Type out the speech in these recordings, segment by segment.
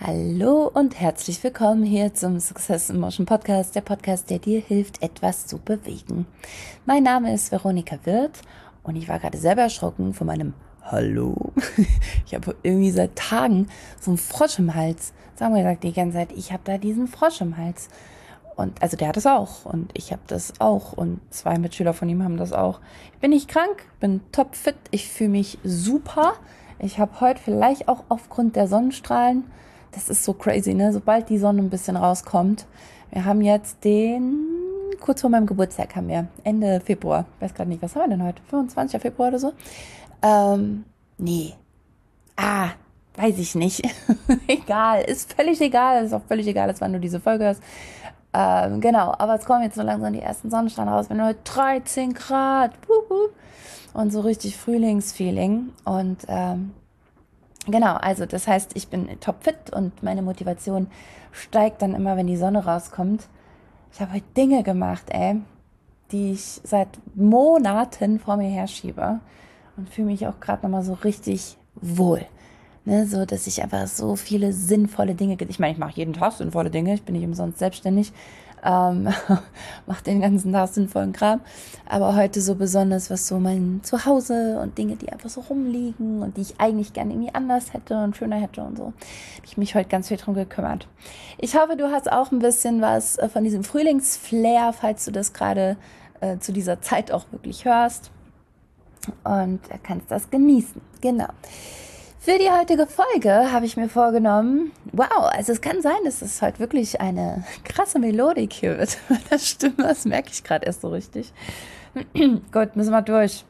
Hallo und herzlich willkommen hier zum Success in Motion Podcast, der Podcast, der dir hilft, etwas zu bewegen. Mein Name ist Veronika Wirth und ich war gerade selber erschrocken von meinem Hallo. Ich habe irgendwie seit Tagen so einen Frosch im Hals. Samuel sagt die ganze Zeit, ich habe da diesen Frosch im Hals. Und also der hat es auch und ich habe das auch und 2 Mitschüler von ihm haben das auch. Ich bin nicht krank, bin topfit, ich fühle mich super. Ich habe heute vielleicht auch aufgrund der Sonnenstrahlen, das ist so crazy, ne? Sobald die Sonne ein bisschen rauskommt. Wir haben jetzt kurz vor meinem Geburtstag haben wir, Ende Februar. Ich weiß gerade nicht, was haben wir denn heute? 25. Februar oder so? Nee. Weiß ich nicht. Egal, ist völlig egal. Ist auch völlig egal, als wann du diese Folge hörst. Genau, aber es kommen jetzt so langsam die ersten Sonnenstrahlen raus. Wir haben heute 13 Grad. Und so richtig Frühlingsfeeling. Und genau, also das heißt, ich bin topfit und meine Motivation steigt dann immer, wenn die Sonne rauskommt. Ich habe heute Dinge gemacht, die ich seit Monaten vor mir herschiebe und fühle mich auch gerade nochmal so richtig wohl. Ne, so, dass ich einfach so viele sinnvolle Dinge, ich meine, ich mache jeden Tag sinnvolle Dinge, ich bin nicht umsonst selbstständig, mache den ganzen Tag sinnvollen Kram, aber heute so besonders, was so mein Zuhause und Dinge, die einfach so rumliegen und die ich eigentlich gerne irgendwie anders hätte und schöner hätte und so, habe ich mich heute ganz viel drum gekümmert. Ich hoffe, du hast auch ein bisschen was von diesem Frühlingsflair, falls du das gerade zu dieser Zeit auch wirklich hörst und kannst das genießen. Genau. Für die heutige Folge habe ich mir vorgenommen, wow, also es kann sein, dass es heute wirklich eine krasse Melodik hier wird mit der Stimme, das merke ich gerade erst so richtig. Gut, müssen wir durch.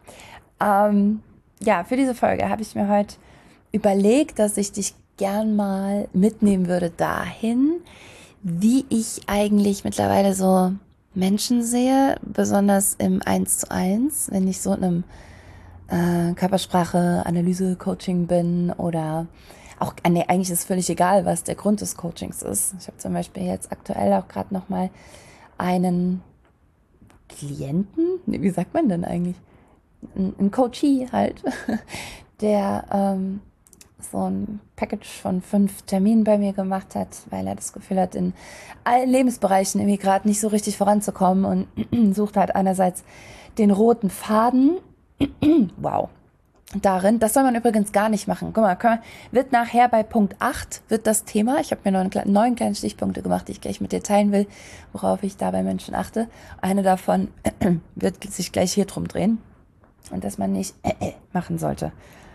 Ja, für diese Folge habe ich mir heute überlegt, dass ich dich gern mal mitnehmen würde dahin, wie ich eigentlich mittlerweile so Menschen sehe, besonders im 1:1, wenn ich so in einem Körpersprache, Analyse, Coaching bin oder auch, nee, eigentlich ist es völlig egal, was der Grund des Coachings ist. Ich habe zum Beispiel jetzt aktuell auch gerade nochmal einen Klienten, nee, wie sagt man denn eigentlich? Ein Coachee halt, der so ein Package von 5 Terminen bei mir gemacht hat, weil er das Gefühl hat, in allen Lebensbereichen irgendwie gerade nicht so richtig voranzukommen und sucht halt einerseits den roten Faden. Wow. Darin, das soll man übrigens gar nicht machen. Guck mal, wird nachher bei Punkt 8 wird das Thema, ich habe mir noch 9 kleine Stichpunkte gemacht, die ich gleich mit dir teilen will, worauf ich da bei Menschen achte. Eine davon wird sich gleich hier drum drehen und dass man nicht machen sollte.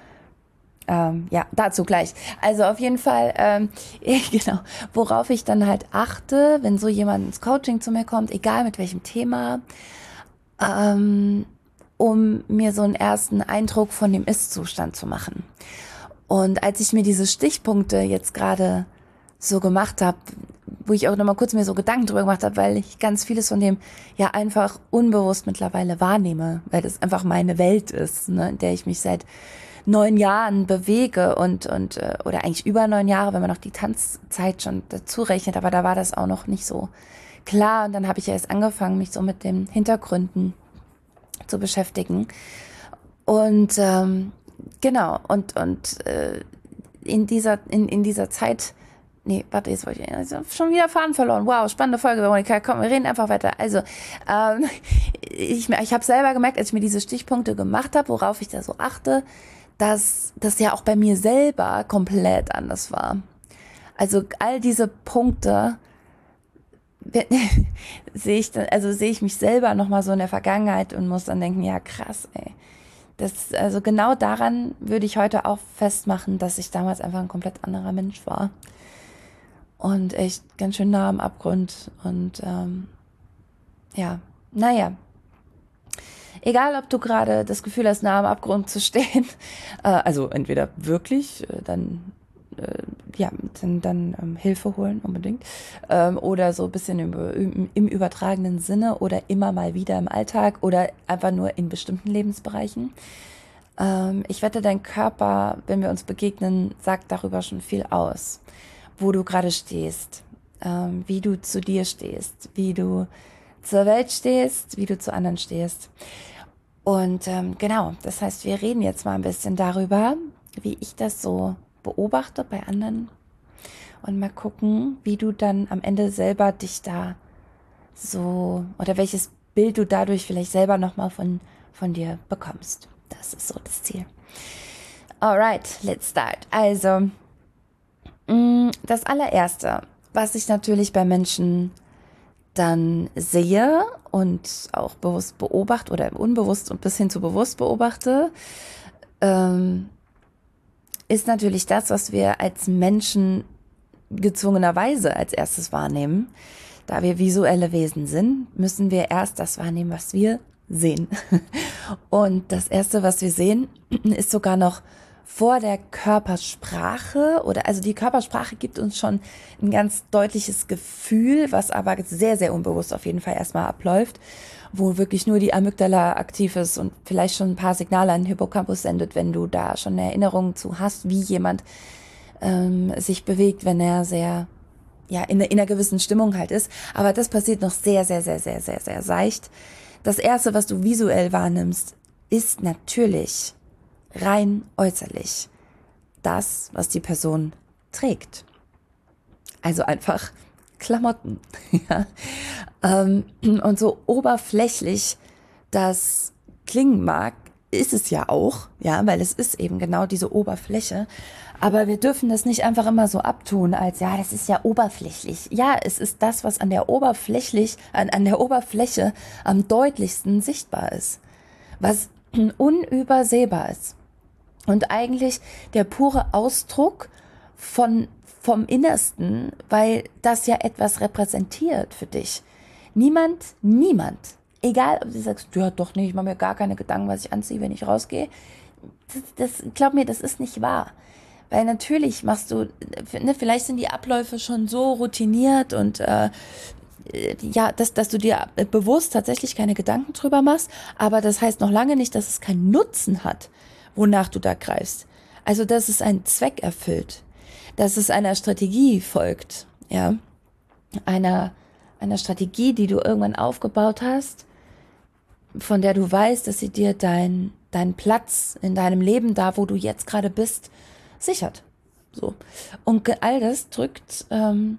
Ja, dazu gleich. Also auf jeden Fall, genau, worauf ich dann halt achte, wenn so jemand ins Coaching zu mir kommt, egal mit welchem Thema, um mir so einen ersten Eindruck von dem Ist-Zustand zu machen. Und als ich mir diese Stichpunkte jetzt gerade so gemacht habe, wo ich auch nochmal kurz mir so Gedanken drüber gemacht habe, weil ich ganz vieles von dem ja einfach unbewusst mittlerweile wahrnehme, weil das einfach meine Welt ist, ne, in der ich mich seit 9 Jahren bewege und oder eigentlich über 9 Jahre, wenn man noch die Tanzzeit schon dazu rechnet, aber da war das auch noch nicht so klar. Und dann habe ich ja erst angefangen, mich so mit den Hintergründen zu beschäftigen. Und genau, und in dieser Zeit, nee, warte, jetzt wollte ich schon wieder Faden verloren. Wow, spannende Folge, Veronika. Komm, wir reden einfach weiter. Also, ich habe selber gemerkt, als ich mir diese Stichpunkte gemacht habe, worauf ich da so achte, dass das ja auch bei mir selber komplett anders war. Also all diese Punkte sehe ich mich selber nochmal so in der Vergangenheit und muss dann denken, ja krass, ey. Also genau daran würde ich heute auch festmachen, dass ich damals einfach ein komplett anderer Mensch war. Und echt ganz schön nah am Abgrund. Und ja, naja. Egal, ob du gerade das Gefühl hast, nah am Abgrund zu stehen, also entweder wirklich, dann Hilfe holen unbedingt, oder so ein bisschen im übertragenen Sinne oder immer mal wieder im Alltag oder einfach nur in bestimmten Lebensbereichen. Ich wette, dein Körper, wenn wir uns begegnen, sagt darüber schon viel aus, wo du gerade stehst, wie du zu dir stehst, wie du zur Welt stehst, wie du zu anderen stehst. Und genau, das heißt, wir reden jetzt mal ein bisschen darüber, wie ich das so beobachte bei anderen und mal gucken, wie du dann am Ende selber dich da so, oder welches Bild du dadurch vielleicht selber nochmal von dir bekommst. Das ist so das Ziel. Alright, let's start. Also, das allererste, was ich natürlich bei Menschen dann sehe und auch bewusst beobachte oder unbewusst und bis hin zu bewusst beobachte, ist natürlich das, was wir als Menschen gezwungenerweise als erstes wahrnehmen. Da wir visuelle Wesen sind, müssen wir erst das wahrnehmen, was wir sehen. Und das Erste, was wir sehen, ist sogar noch vor der Körpersprache, oder also die Körpersprache gibt uns schon ein ganz deutliches Gefühl, was aber sehr, sehr unbewusst auf jeden Fall erstmal abläuft, wo wirklich nur die Amygdala aktiv ist und vielleicht schon ein paar Signale an den Hippocampus sendet, wenn du da schon eine Erinnerung zu hast, wie jemand sich bewegt, wenn er sehr in einer gewissen Stimmung halt ist. Aber das passiert noch sehr, sehr, sehr, sehr, sehr, sehr seicht. Das Erste, was du visuell wahrnimmst, ist natürlich rein äußerlich das, was die Person trägt. Also einfach Klamotten. Ja. Und so oberflächlich das klingen mag, ist es ja auch, ja, weil es ist eben genau diese Oberfläche. Aber wir dürfen das nicht einfach immer so abtun, als ja, das ist ja oberflächlich. Ja, es ist das, was an der Oberfläche am deutlichsten sichtbar ist, was unübersehbar ist. Und eigentlich der pure Ausdruck vom Innersten, weil das ja etwas repräsentiert für dich. Niemand, egal ob du sagst, ja doch nicht, ich mache mir gar keine Gedanken, was ich anziehe, wenn ich rausgehe. Glaub mir, das ist nicht wahr. Weil natürlich machst du, vielleicht sind die Abläufe schon so routiniert und dass du dir bewusst tatsächlich keine Gedanken drüber machst, aber das heißt noch lange nicht, dass es keinen Nutzen hat, wonach du da greifst. Also, dass es einen Zweck erfüllt, dass es einer Strategie folgt, ja, einer Strategie, die du irgendwann aufgebaut hast, von der du weißt, dass sie dir deinen Platz in deinem Leben, da wo du jetzt gerade bist, sichert. So. Und all das drückt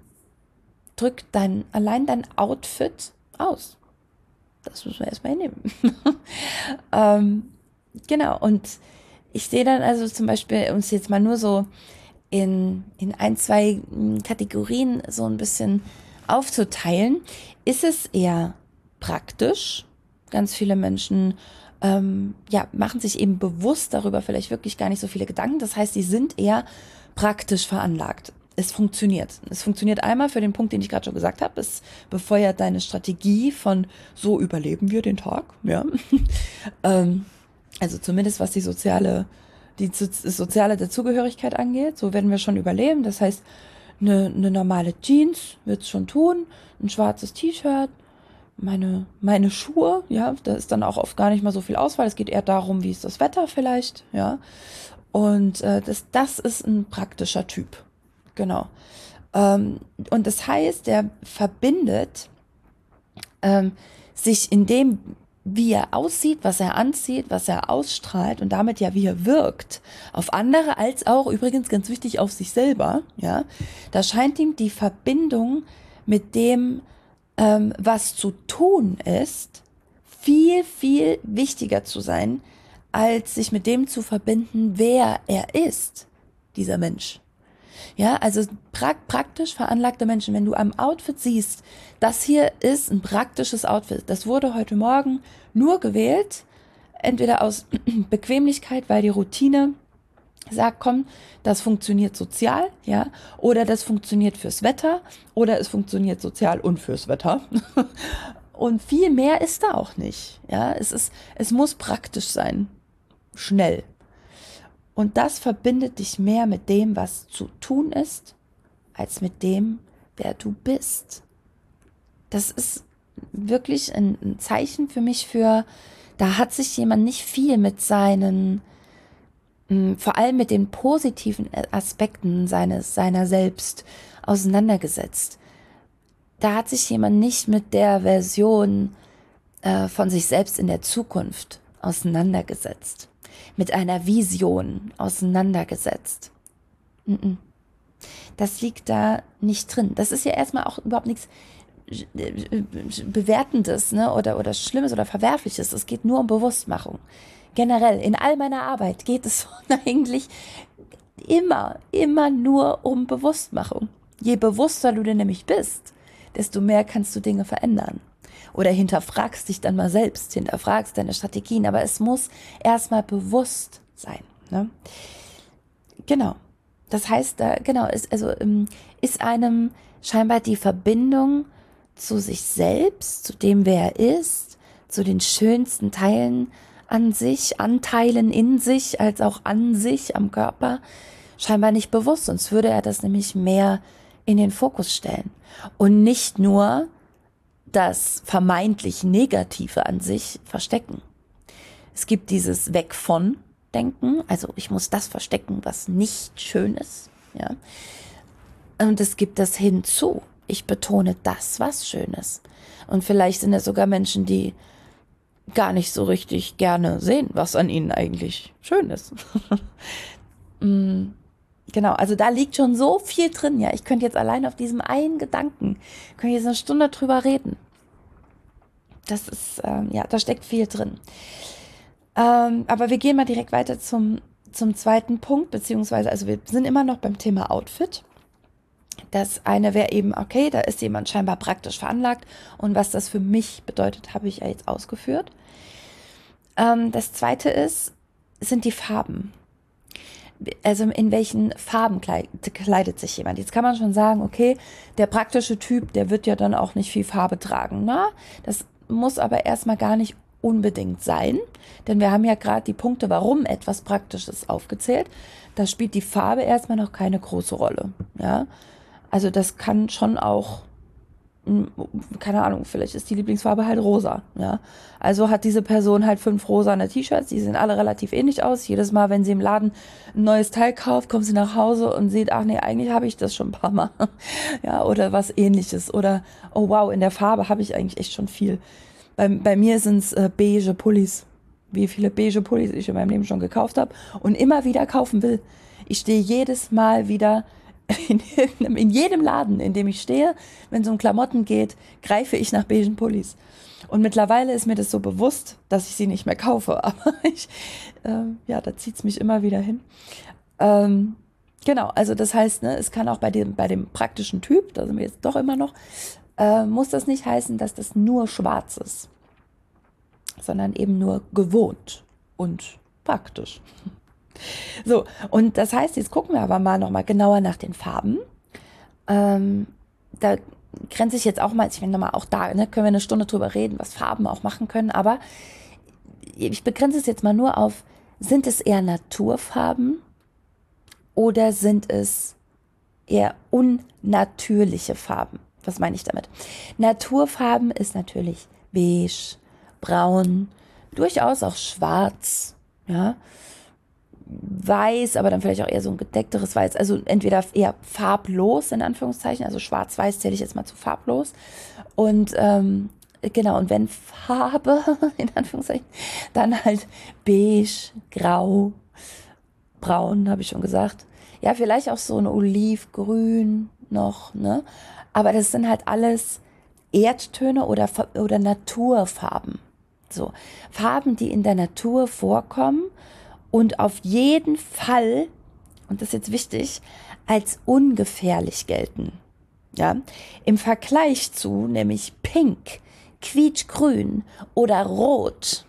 allein dein Outfit aus. Das müssen wir erstmal hinnehmen. Genau, und ich sehe dann also zum Beispiel, uns jetzt mal nur so in ein, zwei Kategorien so ein bisschen aufzuteilen, ist es eher praktisch. Ganz viele Menschen machen sich eben bewusst darüber vielleicht wirklich gar nicht so viele Gedanken. Das heißt, sie sind eher praktisch veranlagt. Es funktioniert. Es funktioniert einmal für den Punkt, den ich gerade schon gesagt habe. Es befeuert deine Strategie von so überleben wir den Tag. Ja. Also zumindest was die soziale Dazugehörigkeit angeht. So werden wir schon überleben. Das heißt, eine normale Jeans wird es schon tun, ein schwarzes T-Shirt, meine Schuhe, ja, da ist dann auch oft gar nicht mal so viel Auswahl. Es geht eher darum, wie ist das Wetter vielleicht, ja. Und das ist ein praktischer Typ. Genau. Und das heißt, der verbindet sich in dem, wie er aussieht, was er anzieht, was er ausstrahlt und damit ja, wie er wirkt, auf andere als auch, übrigens ganz wichtig, auf sich selber, ja. Da scheint ihm die Verbindung mit dem, was zu tun ist, viel, viel wichtiger zu sein, als sich mit dem zu verbinden, wer er ist, dieser Mensch. Ja, also praktisch veranlagte Menschen, wenn du am Outfit siehst, das hier ist ein praktisches Outfit, das wurde heute Morgen nur gewählt, entweder aus Bequemlichkeit, weil die Routine sagt, komm, das funktioniert sozial, ja, oder das funktioniert fürs Wetter, oder es funktioniert sozial und fürs Wetter. Und viel mehr ist da auch nicht, ja, es muss praktisch sein, schnell. Und das verbindet dich mehr mit dem, was zu tun ist, als mit dem, wer du bist. Das ist wirklich ein Zeichen für mich da hat sich jemand nicht viel mit vor allem mit den positiven Aspekten seiner selbst auseinandergesetzt. Da hat sich jemand nicht mit der Version von sich selbst in der Zukunft auseinandergesetzt. Mit einer Vision auseinandergesetzt. Das liegt da nicht drin. Das ist ja erstmal auch überhaupt nichts Bewertendes, ne? oder Schlimmes oder Verwerfliches. Es geht nur um Bewusstmachung. Generell, in all meiner Arbeit geht es eigentlich immer nur um Bewusstmachung. Je bewusster du dir nämlich bist, desto mehr kannst du Dinge verändern. Oder hinterfragst dich dann mal selbst, hinterfragst deine Strategien, aber es muss erstmal bewusst sein. Ne? Genau. Das heißt, ist einem scheinbar die Verbindung zu sich selbst, zu dem, wer er ist, zu den schönsten Teilen an sich, Anteilen in sich, als auch an sich, am Körper, scheinbar nicht bewusst. Sonst würde er das nämlich mehr in den Fokus stellen. Und nicht nur das vermeintlich Negative an sich verstecken. Es gibt dieses Weg von Denken, also ich muss das verstecken, was nicht schön ist. Ja? Und es gibt das hinzu. Ich betone das, was schön ist. Und vielleicht sind es sogar Menschen, die gar nicht so richtig gerne sehen, was an ihnen eigentlich schön ist. Genau, also da liegt schon so viel drin. Ja, ich könnte jetzt allein auf diesem einen Gedanken, könnte jetzt eine Stunde drüber reden. Das ist, da steckt viel drin. Aber wir gehen mal direkt weiter zum zweiten Punkt, beziehungsweise, also wir sind immer noch beim Thema Outfit. Das eine wäre eben, okay, da ist jemand scheinbar praktisch veranlagt und was das für mich bedeutet, habe ich ja jetzt ausgeführt. Das zweite sind die Farben. Also in welchen Farben kleidet sich jemand? Jetzt kann man schon sagen, okay, der praktische Typ, der wird ja dann auch nicht viel Farbe tragen. Na, das muss aber erstmal gar nicht unbedingt sein, denn wir haben ja gerade die Punkte, warum etwas Praktisches aufgezählt. Da spielt die Farbe erstmal noch keine große Rolle. Ja, also das kann schon auch, keine Ahnung, vielleicht ist die Lieblingsfarbe halt rosa. Ja, also hat diese Person halt 5 rosane T-Shirts, die sehen alle relativ ähnlich aus. Jedes Mal, wenn sie im Laden ein neues Teil kauft, kommt sie nach Hause und sieht, ach nee, eigentlich habe ich das schon ein paar Mal. Ja, oder was Ähnliches. Oder, oh wow, in der Farbe habe ich eigentlich echt schon viel. Bei mir sind es beige Pullis. Wie viele beige Pullis ich in meinem Leben schon gekauft habe und immer wieder kaufen will. Ich stehe jedes Mal wieder in jedem Laden, in dem ich stehe, wenn es um Klamotten geht, greife ich nach beigen Pullis. Und mittlerweile ist mir das so bewusst, dass ich sie nicht mehr kaufe. Aber da zieht es mich immer wieder hin. Genau, also das heißt, ne, es kann auch bei dem praktischen Typ, da sind wir jetzt doch immer noch, muss das nicht heißen, dass das nur schwarz ist, sondern eben nur gewohnt und praktisch. So, und das heißt, jetzt gucken wir aber mal nochmal genauer nach den Farben. Da grenze ich jetzt auch mal, ich finde mal auch da, ne, können wir eine Stunde drüber reden, was Farben auch machen können, aber ich begrenze es jetzt mal nur auf, sind es eher Naturfarben oder sind es eher unnatürliche Farben? Was meine ich damit? Naturfarben ist natürlich beige, braun, durchaus auch schwarz, ja, weiß, aber dann vielleicht auch eher so ein gedeckteres Weiß, also entweder eher farblos in Anführungszeichen, also schwarz-weiß zähle ich jetzt mal zu farblos und genau, und wenn Farbe in Anführungszeichen, dann halt beige, grau, braun, habe ich schon gesagt, ja, vielleicht auch so ein Olivgrün noch, ne, aber das sind halt alles Erdtöne oder Naturfarben, so Farben, die in der Natur vorkommen und auf jeden Fall, und das ist jetzt wichtig, als ungefährlich gelten. Ja? Im Vergleich zu nämlich Pink, Quietschgrün oder Rot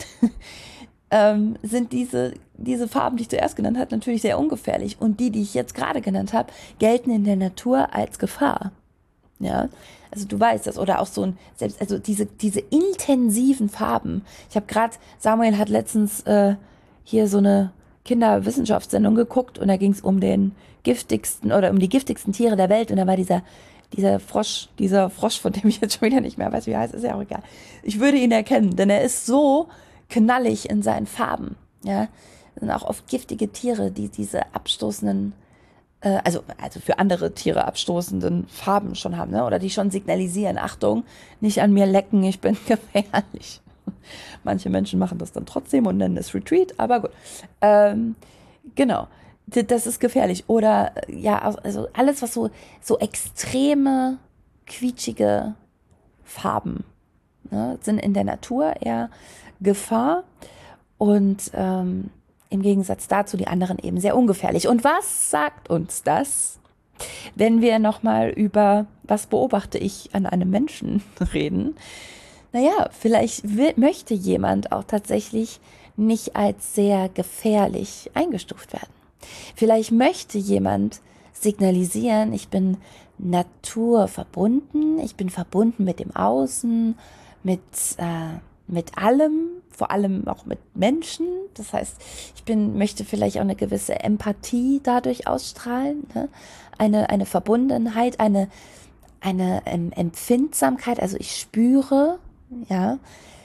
sind diese Farben, die ich zuerst genannt habe, natürlich sehr ungefährlich. Und die ich jetzt gerade genannt habe, gelten in der Natur als Gefahr. Ja, also du weißt das, oder auch so also diese intensiven Farben. Ich habe gerade, Samuel hat letztens hier so eine Kinderwissenschaftssendung geguckt und da ging es um den giftigsten oder um die giftigsten Tiere der Welt und da war dieser Frosch, von dem ich jetzt schon wieder nicht mehr weiß, wie er heißt, ist ja auch egal. Ich würde ihn erkennen, denn er ist so knallig in seinen Farben. Ja, das sind auch oft giftige Tiere, die diese abstoßenden also für andere Tiere abstoßenden Farben schon haben, ne? Oder die schon signalisieren, Achtung, nicht an mir lecken, ich bin gefährlich. Manche Menschen machen das dann trotzdem und nennen es Retreat, aber gut. Genau. das ist gefährlich. Oder ja, also alles, was so extreme, quietschige Farben, ne, sind in der Natur eher Gefahr und im Gegensatz dazu die anderen eben sehr ungefährlich. Und was sagt uns das, wenn wir nochmal über, was beobachte ich an einem Menschen reden? Naja, vielleicht möchte jemand auch tatsächlich nicht als sehr gefährlich eingestuft werden. Vielleicht möchte jemand signalisieren, ich bin naturverbunden, ich bin verbunden mit dem Außen, mit, mit allem, vor allem auch mit Menschen. Das heißt, möchte vielleicht auch eine gewisse Empathie dadurch ausstrahlen, ne? Eine Verbundenheit, eine Empfindsamkeit, also ich spüre, ja,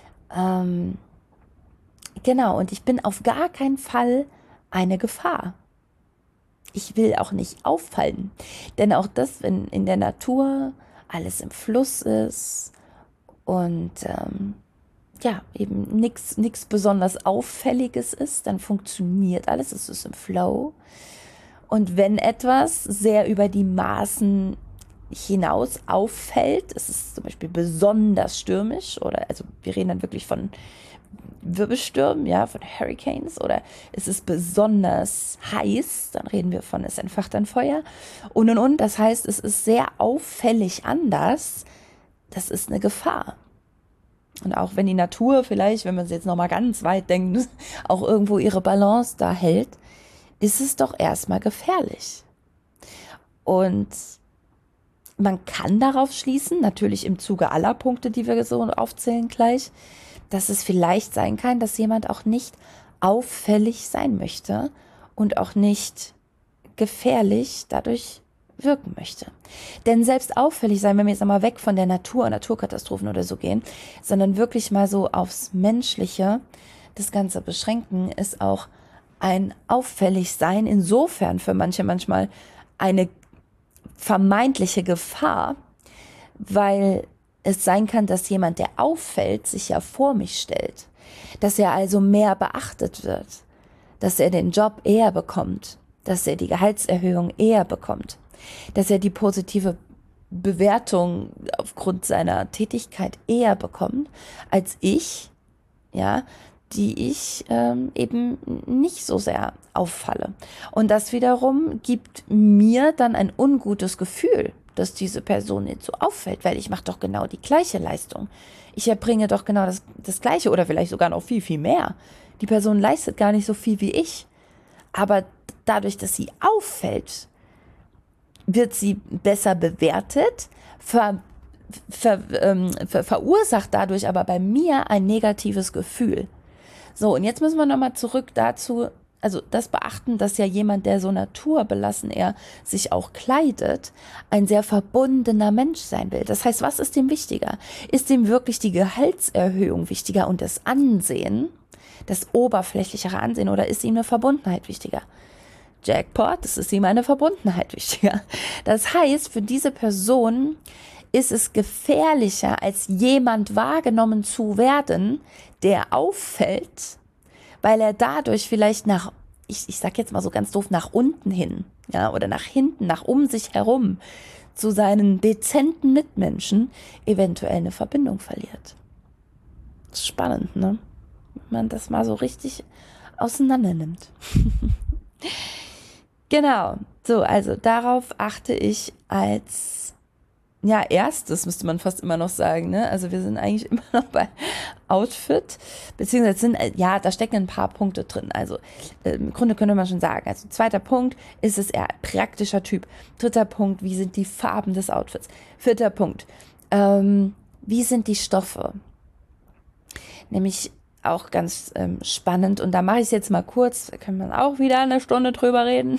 genau, und ich bin auf gar keinen Fall eine Gefahr. Ich will auch nicht auffallen, denn auch das, wenn in der Natur alles im Fluss ist und ja, eben nichts besonders Auffälliges ist, dann funktioniert alles, es ist im Flow. Und wenn etwas sehr über die Maßen hinaus auffällt, es ist zum Beispiel besonders stürmisch oder also wir reden dann wirklich von Wirbelstürmen, ja, von Hurricanes oder es ist besonders heiß, dann reden wir von, es entfacht ein Feuer und. Das heißt, es ist sehr auffällig anders, das ist eine Gefahr. Und auch wenn die Natur vielleicht, wenn man es jetzt nochmal ganz weit denkt, auch irgendwo ihre Balance da hält, ist es doch erstmal gefährlich. Und man kann darauf schließen, natürlich im Zuge aller Punkte, die wir so aufzählen gleich, dass es vielleicht sein kann, dass jemand auch nicht auffällig sein möchte und auch nicht gefährlich dadurch wirken möchte. Denn selbst auffällig sein, wenn wir jetzt einmal weg von der Natur, Naturkatastrophen oder so gehen, sondern wirklich mal so aufs Menschliche das Ganze beschränken, ist auch ein Auffälligsein insofern für manche manchmal eine vermeintliche Gefahr, weil es sein kann, dass jemand, der auffällt, sich ja vor mich stellt, dass er also mehr beachtet wird, dass er den Job eher bekommt, dass er die Gehaltserhöhung eher bekommt, dass er die positive Bewertung aufgrund seiner Tätigkeit eher bekommt, als ich, ja, die ich eben nicht so sehr auffalle. Und das wiederum gibt mir dann ein ungutes Gefühl, dass diese Person nicht so auffällt, weil ich mache doch genau die gleiche Leistung. Ich erbringe doch genau das Gleiche oder vielleicht sogar noch viel, viel mehr. Die Person leistet gar nicht so viel wie ich. Aber dadurch, dass sie auffällt, wird sie besser bewertet, verursacht dadurch aber bei mir ein negatives Gefühl. So, und jetzt müssen wir nochmal zurück dazu, also das beachten, dass ja jemand, der so naturbelassen er sich auch kleidet, ein sehr verbundener Mensch sein will. Das heißt, was ist dem wichtiger? Ist dem wirklich die Gehaltserhöhung wichtiger und das Ansehen, das oberflächlichere Ansehen, oder ist ihm eine Verbundenheit wichtiger? Jackpot, es ist ihm eine Verbundenheit wichtiger. Das heißt, für diese Person ist es gefährlicher, als jemand wahrgenommen zu werden, der auffällt, weil er dadurch vielleicht ich sag jetzt mal so ganz doof, nach unten hin, ja, oder nach hinten, nach um sich herum zu seinen dezenten Mitmenschen eventuell eine Verbindung verliert. Das ist spannend, ne? Wenn man das mal so richtig auseinander nimmt. Genau, so, also darauf achte ich als ja, erstes müsste man fast immer noch sagen, ne? Also wir sind eigentlich immer noch bei Outfit, beziehungsweise ja, da stecken ein paar Punkte drin. Also im Grunde könnte man schon sagen, also zweiter Punkt, ist es eher praktischer Typ. Dritter Punkt, wie sind die Farben des Outfits? Vierter Punkt, wie sind die Stoffe? Nämlich auch ganz spannend, und da mache ich es jetzt mal kurz, da kann man auch wieder eine Stunde drüber reden.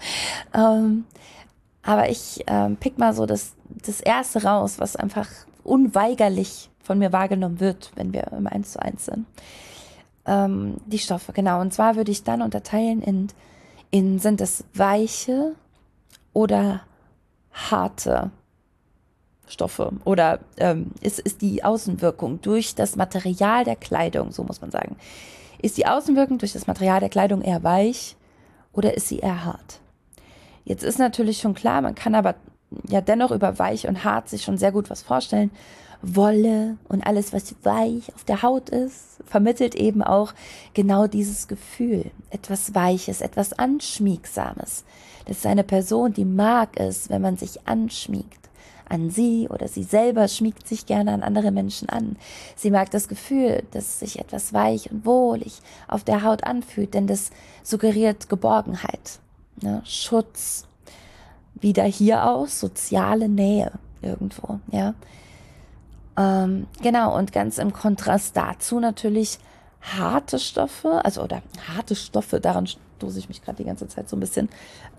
Aber ich pick mal so das Erste raus, was einfach unweigerlich von mir wahrgenommen wird, wenn wir im 1:1 sind. Die Stoffe, genau. Und zwar würde ich dann unterteilen sind es weiche oder harte Stoffe oder ist die Außenwirkung durch das Material der Kleidung, so muss man sagen, ist die Außenwirkung durch das Material der Kleidung eher weich oder ist sie eher hart? Jetzt ist natürlich schon klar, man kann aber ja dennoch über weich und hart sich schon sehr gut was vorstellen. Wolle und alles, was weich auf der Haut ist, vermittelt eben auch genau dieses Gefühl. Etwas Weiches, etwas Anschmiegsames. Das ist eine Person, die mag es, wenn man sich anschmiegt. An sie oder sie selber schmiegt sich gerne an andere Menschen an. Sie mag das Gefühl, dass sich etwas weich und wohlig auf der Haut anfühlt, denn das suggeriert Geborgenheit, ne? Schutz. Wieder hier aus, soziale Nähe irgendwo, ja. Genau, und ganz im Kontrast dazu natürlich harte Stoffe, oder harte Stoffe, daran stoße ich mich gerade die ganze Zeit so ein bisschen,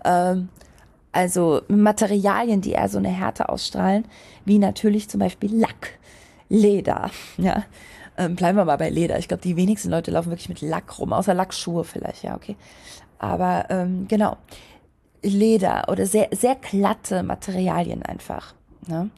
also Materialien, die eher so eine Härte ausstrahlen, wie natürlich zum Beispiel Lack, Leder, ja. Bleiben wir mal bei Leder. Ich glaube, die wenigsten Leute laufen wirklich mit Lack rum, außer Lackschuhe vielleicht, ja, okay. Aber genau, Leder oder sehr, sehr glatte Materialien einfach, ne?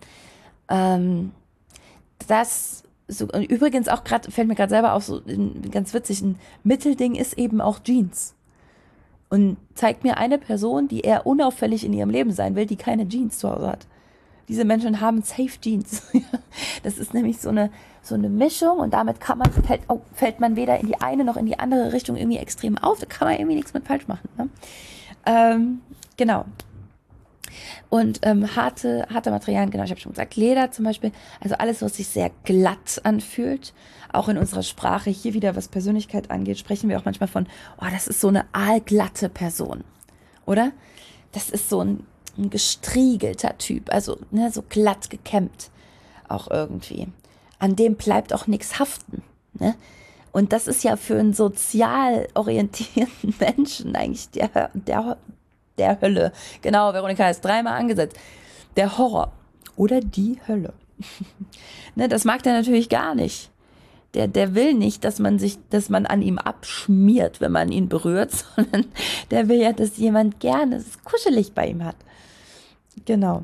Das so, und übrigens auch gerade, fällt mir gerade selber auf, so ganz witzig, ein Mittelding ist eben auch Jeans. Und zeigt mir eine Person, die eher unauffällig in ihrem Leben sein will, die keine Jeans zu Hause hat. Diese Menschen haben safe Jeans. Das ist nämlich so eine Mischung und damit fällt man weder in die eine noch in die andere Richtung irgendwie extrem auf. Da kann man irgendwie nichts mit falsch machen. Ne? Genau. Und harte Materialien, genau, ich habe schon gesagt, Leder zum Beispiel, also alles, was sich sehr glatt anfühlt, auch in unserer Sprache, hier wieder, was Persönlichkeit angeht, sprechen wir auch manchmal von, oh, das ist so eine aalglatte Person, oder? Das ist so ein gestriegelter Typ, also ne, so glatt gekämmt auch irgendwie. An dem bleibt auch nichts haften, ne? Und das ist ja für einen sozial orientierten Menschen eigentlich der Hölle. Genau, Veronika ist dreimal angesetzt. Der Horror oder die Hölle. Ne, das mag der natürlich gar nicht. Der will nicht, dass man an ihm abschmiert, wenn man ihn berührt, sondern der will ja, dass jemand gerne es kuschelig bei ihm hat. Genau.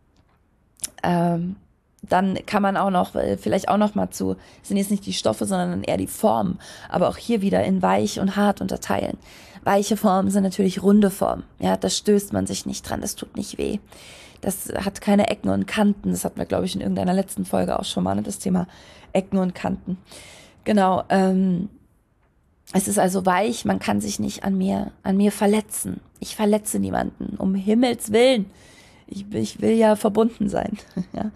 Dann kann man auch noch, vielleicht auch noch mal sind jetzt nicht die Stoffe, sondern eher die Formen, aber auch hier wieder in weich und hart unterteilen. Weiche Formen sind natürlich runde Formen, ja, da stößt man sich nicht dran, das tut nicht weh. Das hat keine Ecken und Kanten, das hatten wir, glaube ich, in irgendeiner letzten Folge auch schon mal, ne, das Thema Ecken und Kanten. Genau, es ist also weich, man kann sich nicht an mir verletzen. Ich verletze niemanden, um Himmels Willen. Ich will ja verbunden sein, ja.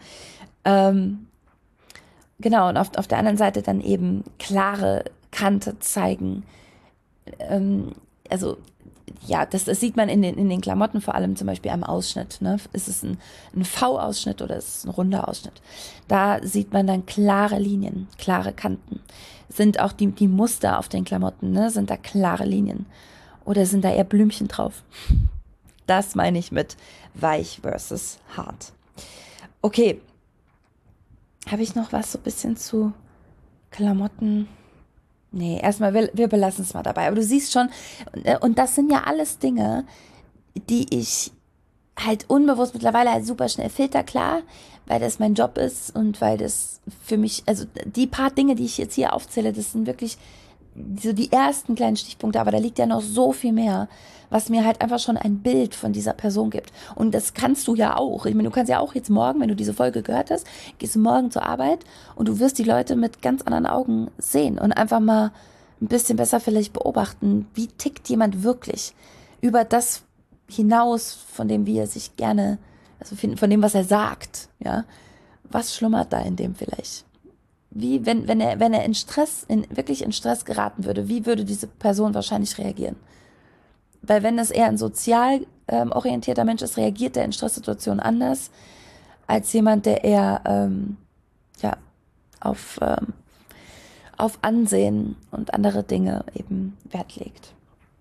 Genau, und auf der anderen Seite dann eben klare Kante zeigen. Also, ja, das sieht man in den Klamotten vor allem zum Beispiel am Ausschnitt. Ne? Ist es ein V-Ausschnitt oder ist es ein runder Ausschnitt? Da sieht man dann klare Linien, klare Kanten. Sind auch die Muster auf den Klamotten, ne? Sind da klare Linien? Oder sind da eher Blümchen drauf? Das meine ich mit weich versus hart. Okay. Habe ich noch was so ein bisschen zu Klamotten? Nee, erstmal, wir belassen es mal dabei. Aber du siehst schon, und das sind ja alles Dinge, die ich halt unbewusst mittlerweile halt super schnell filter, klar, weil das mein Job ist und weil das für mich, also die paar Dinge, die ich jetzt hier aufzähle, das sind wirklich so die ersten kleinen Stichpunkte, aber da liegt ja noch so viel mehr, was mir halt einfach schon ein Bild von dieser Person gibt. Und das kannst du ja auch. Ich meine, du kannst ja auch jetzt morgen, wenn du diese Folge gehört hast, gehst du morgen zur Arbeit und du wirst die Leute mit ganz anderen Augen sehen und einfach mal ein bisschen besser vielleicht beobachten, wie tickt jemand wirklich über das hinaus, von dem wie er sich gerne, also von dem, was er sagt, ja. Was schlummert da in dem vielleicht? Wie, wenn er wirklich in Stress geraten würde, wie würde diese Person wahrscheinlich reagieren? Weil wenn das eher ein sozial orientierter Mensch ist, reagiert er in Stresssituationen anders als jemand, der eher ja, auf Ansehen und andere Dinge eben Wert legt.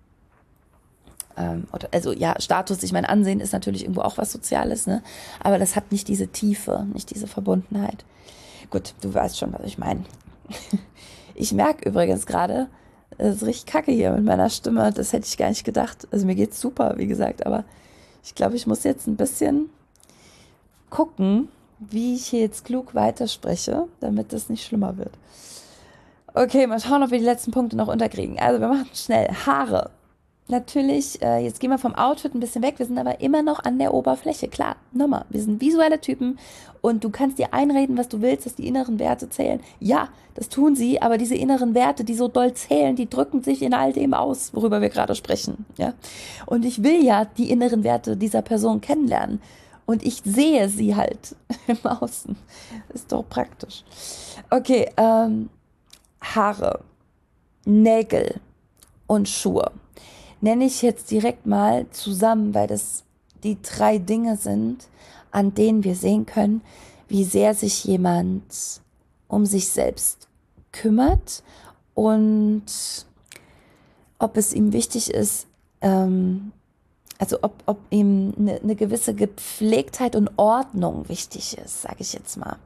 Also ja, Status, ich meine, Ansehen ist natürlich irgendwo auch was Soziales, ne? Aber das hat nicht diese Tiefe, nicht diese Verbundenheit. Gut, du weißt schon, was ich meine. Ich merke übrigens gerade, es ist richtig kacke hier mit meiner Stimme. Das hätte ich gar nicht gedacht. Also mir geht's super, wie gesagt. Aber ich glaube, ich muss jetzt ein bisschen gucken, wie ich hier jetzt klug weiterspreche, damit das nicht schlimmer wird. Okay, mal schauen, ob wir die letzten Punkte noch unterkriegen. Also wir machen schnell. Haare. natürlich, jetzt gehen wir vom Outfit ein bisschen weg, wir sind aber immer noch an der Oberfläche. Klar, nochmal, wir sind visuelle Typen und du kannst dir einreden, was du willst, dass die inneren Werte zählen. Ja, das tun sie, aber diese inneren Werte, die so doll zählen, die drücken sich in all dem aus, worüber wir gerade sprechen. Ja? Und ich will ja die inneren Werte dieser Person kennenlernen. Und ich sehe sie halt im Außen. Ist doch praktisch. Okay, Haare, Nägel und Schuhe nenne ich jetzt direkt mal zusammen, weil das die 3 Dinge sind, an denen wir sehen können, wie sehr sich jemand um sich selbst kümmert und ob es ihm wichtig ist, also ob ihm eine gewisse Gepflegtheit und Ordnung wichtig ist, sage ich jetzt mal.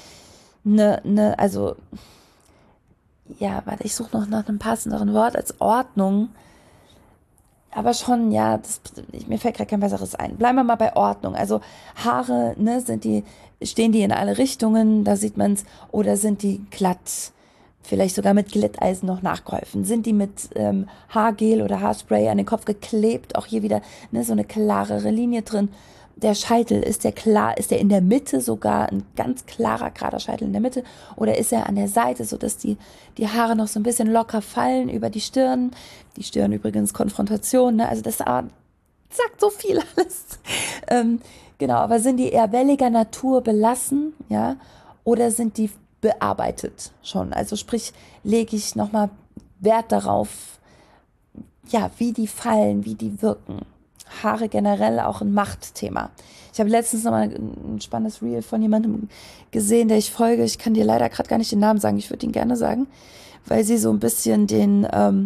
Also, ja, warte, ich suche noch nach einem passenderen Wort als Ordnung. Aber schon, ja, mir fällt gerade kein besseres ein. Bleiben wir mal bei Ordnung. Also Haare, ne, stehen die in alle Richtungen, da sieht man es, oder sind die glatt, vielleicht sogar mit Glätteisen noch nachgeholfen? Sind die mit Haargel oder Haarspray an den Kopf geklebt? Auch hier wieder, ne, so eine klarere Linie drin. Der Scheitel, ist der in der Mitte sogar ein ganz klarer, gerader Scheitel in der Mitte? Oder ist er an der Seite, sodass die Haare noch so ein bisschen locker fallen über die Stirn? Die Stirn übrigens Konfrontation, ne? Also das sagt so viel alles. Genau, aber sind die eher welliger Natur belassen, ja? Oder sind die bearbeitet schon? Also sprich, lege ich nochmal Wert darauf, ja, wie die fallen, wie die wirken. Haare generell auch ein Machtthema. Ich habe letztens noch mal ein spannendes Reel von jemandem gesehen, der ich folge. Ich kann dir leider gerade gar nicht den Namen sagen. Ich würde ihn gerne sagen, weil sie so ein bisschen den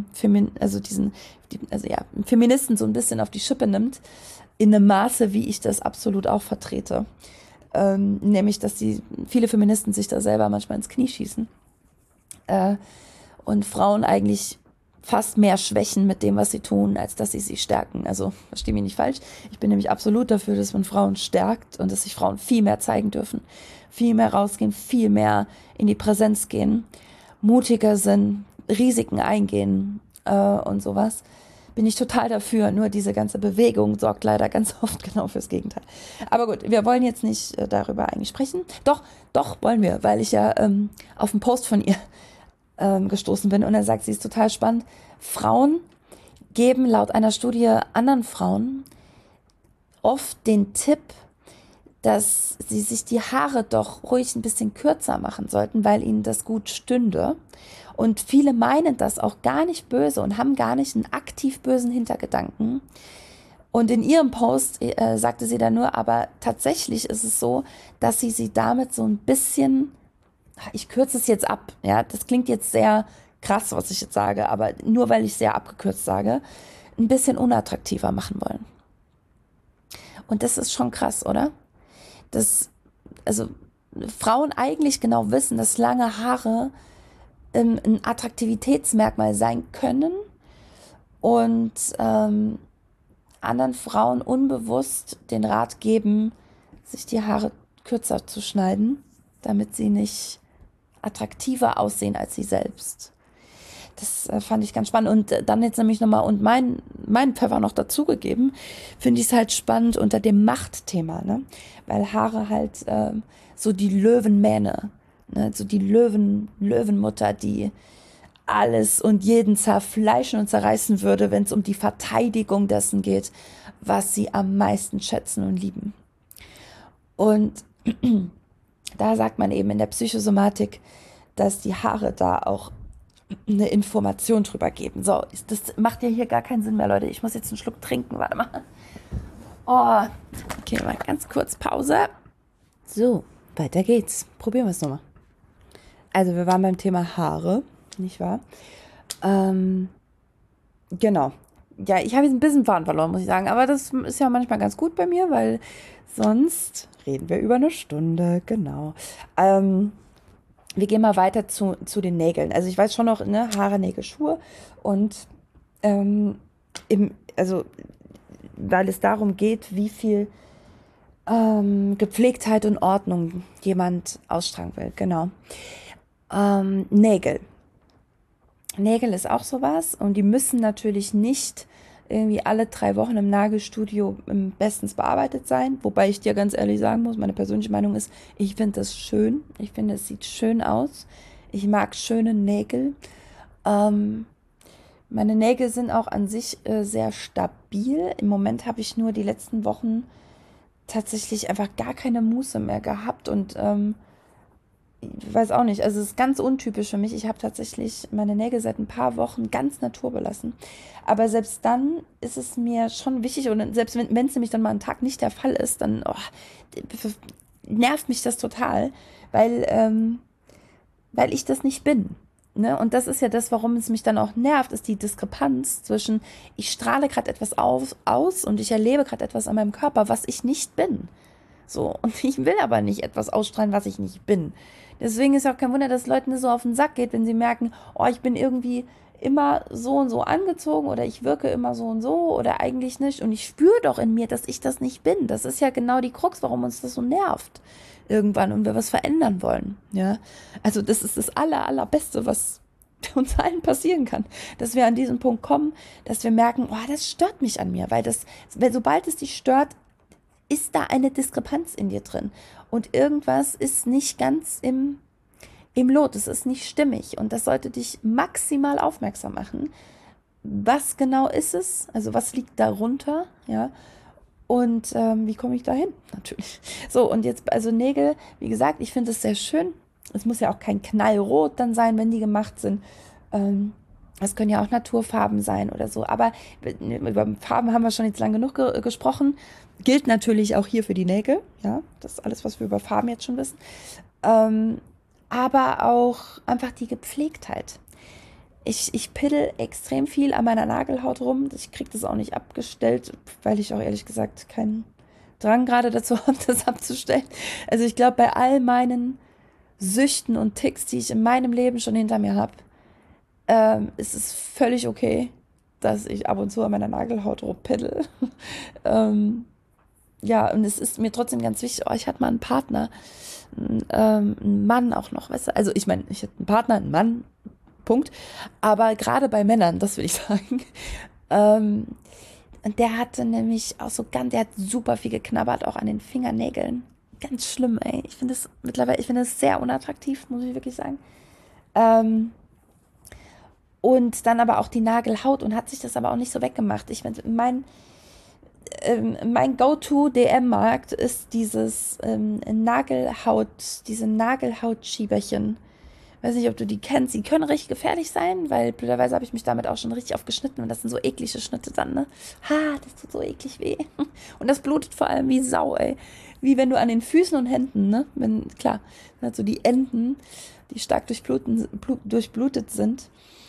Feministen so ein bisschen auf die Schippe nimmt, in einem Maße, wie ich das absolut auch vertrete. Nämlich, dass viele Feministen sich da selber manchmal ins Knie schießen und Frauen eigentlich fast mehr schwächen mit dem, was sie tun, als dass sie stärken. Also, versteh mich nicht falsch. Ich bin nämlich absolut dafür, dass man Frauen stärkt und dass sich Frauen viel mehr zeigen dürfen, viel mehr rausgehen, viel mehr in die Präsenz gehen, mutiger sind, Risiken eingehen und sowas. Bin ich total dafür. Nur diese ganze Bewegung sorgt leider ganz oft genau fürs Gegenteil. Aber gut, wir wollen jetzt nicht darüber eigentlich sprechen. Doch, wollen wir, weil ich ja auf einen Post von ihr gestoßen bin und er sagt, sie ist total spannend. Frauen geben laut einer Studie anderen Frauen oft den Tipp, dass sie sich die Haare doch ruhig ein bisschen kürzer machen sollten, weil ihnen das gut stünde. Und viele meinen das auch gar nicht böse und haben gar nicht einen aktiv bösen Hintergedanken. Und in ihrem Post sagte sie dann nur, aber tatsächlich ist es so, dass sie damit so ein bisschen, ich kürze es jetzt ab, ja, das klingt jetzt sehr krass, was ich jetzt sage, aber nur weil ich sehr abgekürzt sage, ein bisschen unattraktiver machen wollen. Und das ist schon krass, oder? Also Frauen eigentlich genau wissen, dass lange Haare ein Attraktivitätsmerkmal sein können und anderen Frauen unbewusst den Rat geben, sich die Haare kürzer zu schneiden, damit sie nicht attraktiver aussehen als sie selbst. Das fand ich ganz spannend. Und dann jetzt nämlich nochmal und mein Pfeffer noch dazugegeben, finde ich es halt spannend unter dem Machtthema, ne? Weil Haare halt so die Löwenmähne, ne? So die Löwenmutter, die alles und jeden zerfleischen und zerreißen würde, wenn es um die Verteidigung dessen geht, was sie am meisten schätzen und lieben. Und da sagt man eben in der Psychosomatik, dass die Haare da auch eine Information drüber geben. So, das macht ja hier gar keinen Sinn mehr, Leute. Ich muss jetzt einen Schluck trinken. Warte mal. Oh, okay, mal ganz kurz Pause. So, weiter geht's. Probieren wir es nochmal. Also, wir waren beim Thema Haare, nicht wahr? Genau. Ja, ich habe jetzt ein bisschen Faden verloren, muss ich sagen. Aber das ist ja manchmal ganz gut bei mir, weil sonst reden wir über eine Stunde. Genau. Wir gehen mal weiter zu den Nägeln. Also ich weiß schon noch, ne, Haare, Nägel, Schuhe. Und weil es darum geht, wie viel Gepflegtheit und Ordnung jemand ausstrahlen will. Genau. Nägel. Nägel ist auch sowas und die müssen natürlich nicht irgendwie alle 3 Wochen im Nagelstudio bestens bearbeitet sein. Wobei ich dir ganz ehrlich sagen muss, meine persönliche Meinung ist, ich finde das schön. Ich finde, es sieht schön aus. Ich mag schöne Nägel. Ähm, Meine Nägel sind auch an sich sehr stabil. Im Moment habe ich nur die letzten Wochen tatsächlich einfach gar keine Muße mehr gehabt und ich weiß auch nicht, also es ist ganz untypisch für mich. Ich habe tatsächlich meine Nägel seit ein paar Wochen ganz naturbelassen. Aber selbst dann ist es mir schon wichtig, und selbst wenn es nämlich dann mal einen Tag nicht der Fall ist, dann nervt mich das total, weil, weil ich das nicht bin. Ne? Und das ist ja das, warum es mich dann auch nervt, ist die Diskrepanz zwischen, ich strahle gerade etwas aus und ich erlebe gerade etwas an meinem Körper, was ich nicht bin. So, und ich will aber nicht etwas ausstrahlen, was ich nicht bin. Deswegen ist auch kein Wunder, dass Leuten das so auf den Sack geht, wenn sie merken, oh, ich bin irgendwie immer so und so angezogen oder ich wirke immer so und so oder eigentlich nicht. Und ich spüre doch in mir, dass ich das nicht bin. Das ist ja genau die Krux, warum uns das so nervt irgendwann und wir was verändern wollen. Ja, also das ist das Allerbeste, was uns allen passieren kann, dass wir an diesen Punkt kommen, dass wir merken, oh, das stört mich an mir, sobald es dich stört, ist da eine Diskrepanz in dir drin und irgendwas ist nicht ganz im Lot, es ist nicht stimmig und das sollte dich maximal aufmerksam machen. Was genau ist es? Also was liegt darunter? Ja. Und wie komme ich da hin? Natürlich. So, und jetzt, also Nägel, wie gesagt, ich finde es sehr schön. Es muss ja auch kein Knallrot dann sein, wenn die gemacht sind. Es können ja auch Naturfarben sein oder so. Aber über Farben haben wir schon jetzt lang genug gesprochen. Gilt natürlich auch hier für die Nägel. Ja, das ist alles, was wir über Farben jetzt schon wissen. Aber auch einfach die Gepflegtheit. Ich piddel extrem viel an meiner Nagelhaut rum. Ich kriege das auch nicht abgestellt, weil ich auch ehrlich gesagt keinen Drang gerade dazu habe, das abzustellen. Also ich glaube, bei all meinen Süchten und Ticks, die ich in meinem Leben schon hinter mir habe, ist es völlig okay, dass ich ab und zu an meiner Nagelhaut rumpiddel. Ja, und es ist mir trotzdem ganz wichtig, oh, ich hatte mal einen Partner, einen Mann auch noch, weißt du? Also ich meine, ich hatte einen Partner, einen Mann, Punkt. Aber gerade bei Männern, das will ich sagen, und der hatte nämlich auch so der hat super viel geknabbert, auch an den Fingernägeln. Ganz schlimm, ey. Ich finde es mittlerweile, ich finde es sehr unattraktiv, muss ich wirklich sagen. Und dann aber auch die Nagelhaut und hat sich das aber auch nicht so weggemacht. Ich meine, mein Go-To-DM-Markt ist dieses diese Nagelhautschieberchen. Weiß nicht, ob du die kennst. Die können richtig gefährlich sein, weil blöderweise habe ich mich damit auch schon richtig aufgeschnitten und das sind so eklige Schnitte dann, ne? Ha, das tut so eklig weh. Und das blutet vor allem wie Sau, ey. Wie wenn du an den Füßen und Händen, ne? Klar, also die Enden, die stark durchblutet sind.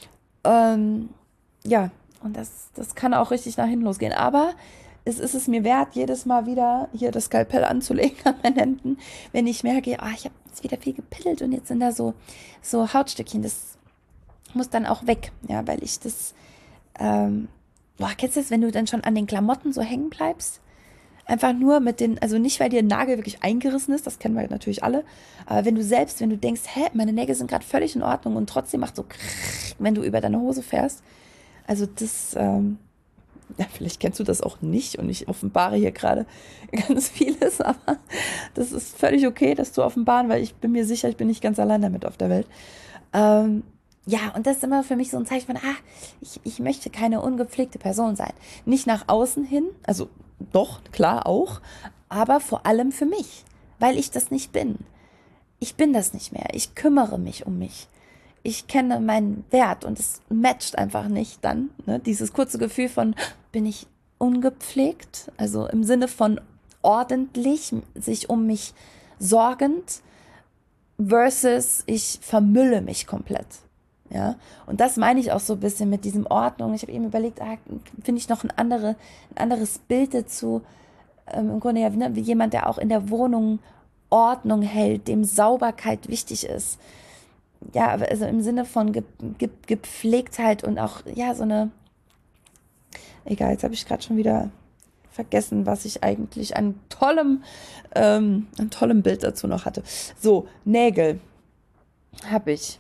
Ja, und das kann auch richtig nach hinten losgehen. Aber es ist es mir wert, jedes Mal wieder hier das Skalpell anzulegen an meinen Händen, wenn ich merke, ich habe jetzt wieder viel gepiddelt und jetzt sind da so Hautstückchen. Das muss dann auch weg, ja, weil ich das, kennst du das, wenn du dann schon an den Klamotten so hängen bleibst? Einfach nur also nicht, weil dir ein Nagel wirklich eingerissen ist, das kennen wir natürlich alle, aber wenn du denkst, meine Nägel sind gerade völlig in Ordnung und trotzdem macht so, wenn du über deine Hose fährst, also das, ja, vielleicht kennst du das auch nicht und ich offenbare hier gerade ganz vieles, aber das ist völlig okay, das zu offenbaren, weil ich bin mir sicher, ich bin nicht ganz allein damit auf der Welt. Ja, und das ist immer für mich so ein Zeichen von, ich möchte keine ungepflegte Person sein. Nicht nach außen hin, also doch, klar auch, aber vor allem für mich, weil ich das nicht bin. Ich bin das nicht mehr. Ich kümmere mich um mich. Ich kenne meinen Wert und es matcht einfach nicht dann. Ne? Dieses kurze Gefühl von, bin ich ungepflegt? Also im Sinne von ordentlich, sich um mich sorgend, versus ich vermülle mich komplett. Ja, und das meine ich auch so ein bisschen mit diesem Ordnung. Ich habe eben überlegt, finde ich noch ein anderes Bild dazu. Im Grunde ja wie jemand, der auch in der Wohnung Ordnung hält, dem Sauberkeit wichtig ist. Ja, also im Sinne von Gepflegtheit und auch, ja, so eine, egal, jetzt habe ich gerade schon wieder vergessen, was ich eigentlich an tollem Bild dazu noch hatte. So, Nägel habe ich.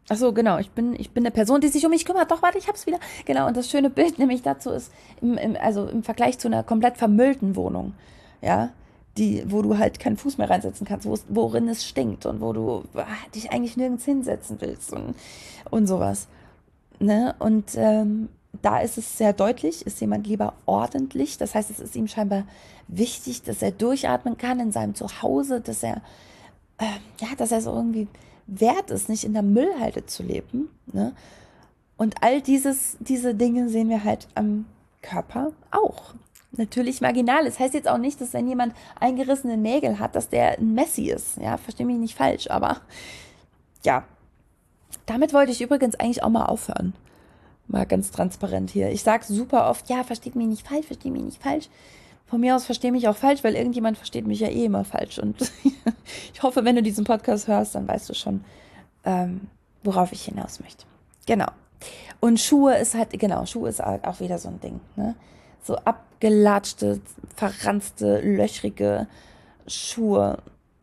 Ach so, genau. Ich bin eine Person, die sich um mich kümmert. Doch, warte, ich hab's wieder. Genau. Und das schöne Bild nämlich dazu ist, also im Vergleich zu einer komplett vermüllten Wohnung, ja, wo du halt keinen Fuß mehr reinsetzen kannst, worin es stinkt und wo du dich eigentlich nirgends hinsetzen willst und sowas. Ne? Und da ist es sehr deutlich, ist jemand lieber ordentlich. Das heißt, es ist ihm scheinbar wichtig, dass er durchatmen kann in seinem Zuhause, dass er so irgendwie wert ist, nicht in der Müllhalde zu leben. Ne? Und all diese Dinge sehen wir halt am Körper auch. Natürlich marginal. Das heißt jetzt auch nicht, dass wenn jemand eingerissene Nägel hat, dass der ein Messi ist. Ja, verstehe mich nicht falsch. Aber ja, damit wollte ich übrigens eigentlich auch mal aufhören. Mal ganz transparent hier. Ich sage super oft, ja, versteht mich nicht falsch, versteht mich nicht falsch. Von mir aus verstehe mich auch falsch, weil irgendjemand versteht mich ja eh immer falsch. Und ich hoffe, wenn du diesen Podcast hörst, dann weißt du schon, worauf ich hinaus möchte. Genau. Und Schuhe ist halt auch wieder so ein Ding. Ne? So abgelatschte, verranzte, löchrige Schuhe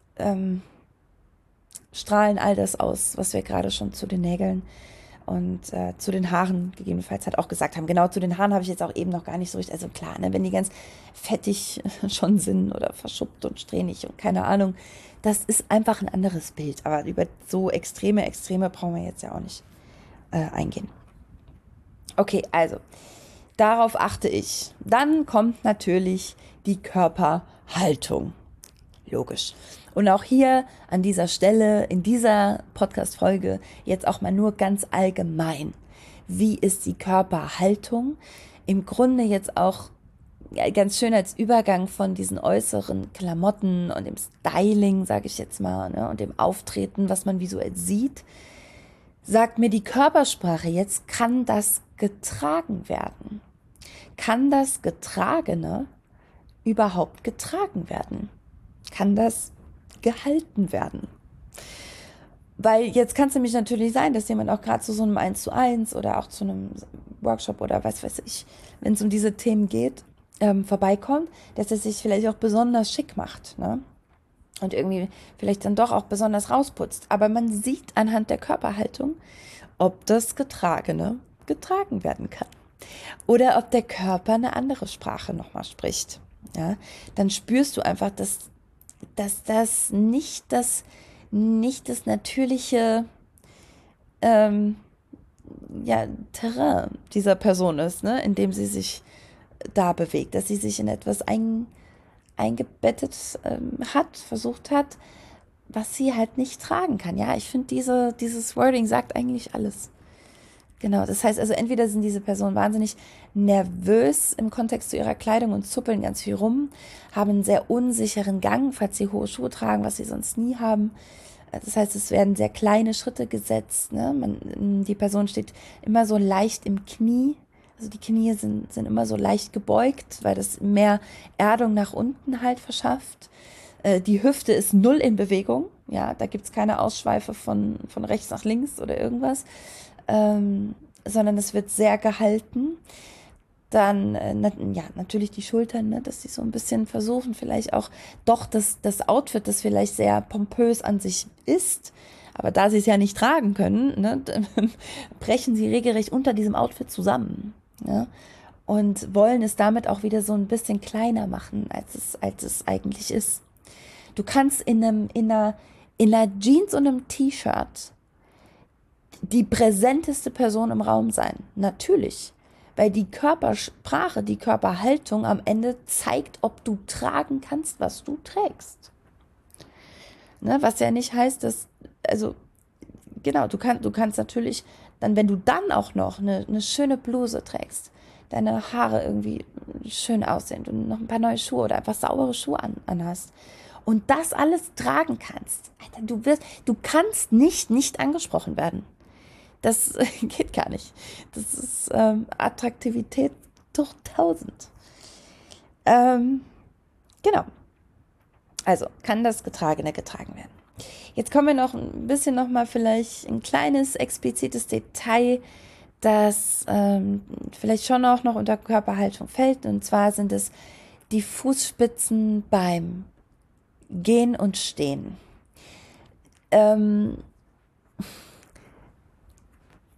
strahlen all das aus, was wir gerade schon zu den Nägeln und zu den Haaren gegebenenfalls halt auch gesagt haben. Genau, zu den Haaren habe ich jetzt auch eben noch gar nicht so richtig, also klar, ne, wenn die ganz fettig schon sind oder verschuppt und strähnig und keine Ahnung, das ist einfach ein anderes Bild. Aber über so Extreme brauchen wir jetzt ja auch nicht eingehen. Okay, also, darauf achte ich. Dann kommt natürlich die Körperhaltung. Logisch. Und auch hier an dieser Stelle, in dieser Podcast-Folge, jetzt auch mal nur ganz allgemein. Wie ist die Körperhaltung? Im Grunde jetzt auch ganz schön als Übergang von diesen äußeren Klamotten und dem Styling, sage ich jetzt mal, ne, und dem Auftreten, was man visuell sieht, sagt mir die Körpersprache jetzt, kann das getragen werden? Kann das Getragene überhaupt getragen werden? Kann das gehalten werden? Weil jetzt kann es nämlich natürlich sein, dass jemand auch gerade zu so einem 1:1 oder auch zu einem Workshop oder was weiß ich, wenn es um diese Themen geht, vorbeikommt, dass er sich vielleicht auch besonders schick macht, ne? Und irgendwie vielleicht dann doch auch besonders rausputzt. Aber man sieht anhand der Körperhaltung, ob das Getragene getragen werden kann. Oder ob der Körper eine andere Sprache nochmal spricht. Ja? Dann spürst du einfach, dass das nicht das natürliche ähm, ja, Terrain dieser Person ist, ne? In dem sie sich da bewegt, dass sie sich in etwas eingebettet versucht hat, was sie halt nicht tragen kann. Ja, ich finde, dieses Wording sagt eigentlich alles. Genau, das heißt also, entweder sind diese Personen wahnsinnig nervös im Kontext zu ihrer Kleidung und zuppeln ganz viel rum, haben einen sehr unsicheren Gang, falls sie hohe Schuhe tragen, was sie sonst nie haben. Das heißt, es werden sehr kleine Schritte gesetzt. Ne? Die Person steht immer so leicht im Knie. Also die Knie sind immer so leicht gebeugt, weil das mehr Erdung nach unten halt verschafft. Die Hüfte ist null in Bewegung. Ja, da gibt es keine Ausschweife von rechts nach links oder irgendwas. Sondern es wird sehr gehalten. Dann, natürlich die Schultern, ne, dass sie so ein bisschen versuchen, vielleicht auch doch das Outfit, das vielleicht sehr pompös an sich ist, aber da sie es ja nicht tragen können, ne, brechen sie regelrecht unter diesem Outfit zusammen. Ne, und wollen es damit auch wieder so ein bisschen kleiner machen, als es eigentlich ist. Du kannst in einer Jeans und einem T-Shirt die präsenteste Person im Raum sein. Natürlich. Weil die Körpersprache, die Körperhaltung am Ende zeigt, ob du tragen kannst, was du trägst. Ne? Was ja nicht heißt, dass, also, genau, du kannst natürlich, dann, wenn du dann auch noch eine schöne Bluse trägst, deine Haare irgendwie schön aussehen, du noch ein paar neue Schuhe oder einfach saubere Schuhe anhast und das alles tragen kannst, Alter, du kannst nicht angesprochen werden. Das geht gar nicht. Das ist Attraktivität durch 1000. Ähm, genau. Also kann das Getragene getragen werden. Jetzt kommen wir noch ein bisschen noch mal vielleicht ein kleines explizites Detail, das vielleicht schon auch noch unter Körperhaltung fällt. Und zwar sind es die Fußspitzen beim Gehen und Stehen. Ähm,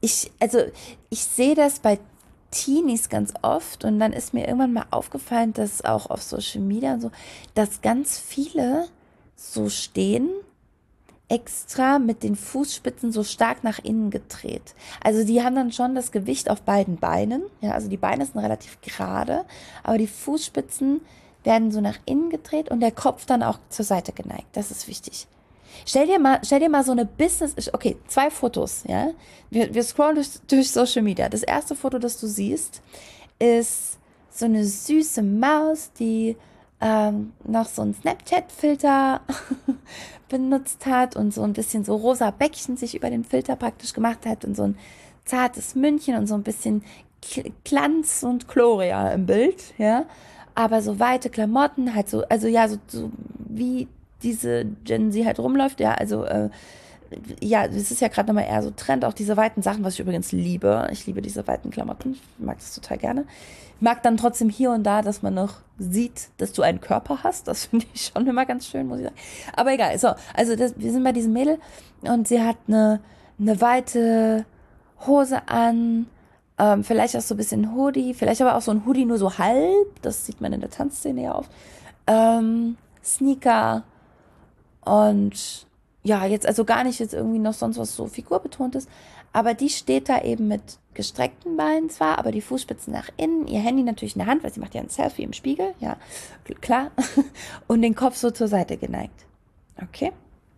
Also ich sehe das bei Teenies ganz oft und dann ist mir irgendwann mal aufgefallen, dass auch auf Social Media und so, dass ganz viele so stehen, extra mit den Fußspitzen so stark nach innen gedreht. Also die haben dann schon das Gewicht auf beiden Beinen, ja, also die Beine sind relativ gerade, aber die Fußspitzen werden so nach innen gedreht und der Kopf dann auch zur Seite geneigt. Das ist wichtig. Stell dir mal so eine okay, 2 Fotos, ja. Wir scrollen durch Social Media. Das erste Foto, das du siehst, ist so eine süße Maus, die noch so einen Snapchat-Filter benutzt hat und so ein bisschen so rosa Bäckchen sich über den Filter praktisch gemacht hat und so ein zartes Mündchen und so ein bisschen Glanz und Gloria im Bild, ja. Aber so weite Klamotten, halt so, also ja, so wie diese Gen Z halt rumläuft, ja, also ja, das ist ja gerade nochmal eher so Trend, auch diese weiten Sachen, was ich übrigens liebe. Ich liebe diese weiten Klamotten, ich mag das total gerne. Ich mag dann trotzdem hier und da, dass man noch sieht, dass du einen Körper hast. Das finde ich schon immer ganz schön, muss ich sagen. Aber egal, so, also wir sind bei diesem Mädel und sie hat eine weite Hose an, vielleicht auch so ein bisschen Hoodie, vielleicht aber auch so ein Hoodie nur so halb, das sieht man in der Tanzszene ja oft. Sneaker und ja, jetzt also gar nicht jetzt irgendwie noch sonst was so figurbetont ist, aber die steht da eben mit gestreckten Beinen zwar, aber die Fußspitzen nach innen, ihr Handy natürlich in der Hand, weil sie macht ja ein Selfie im Spiegel, ja, klar, und den Kopf so zur Seite geneigt. Okay?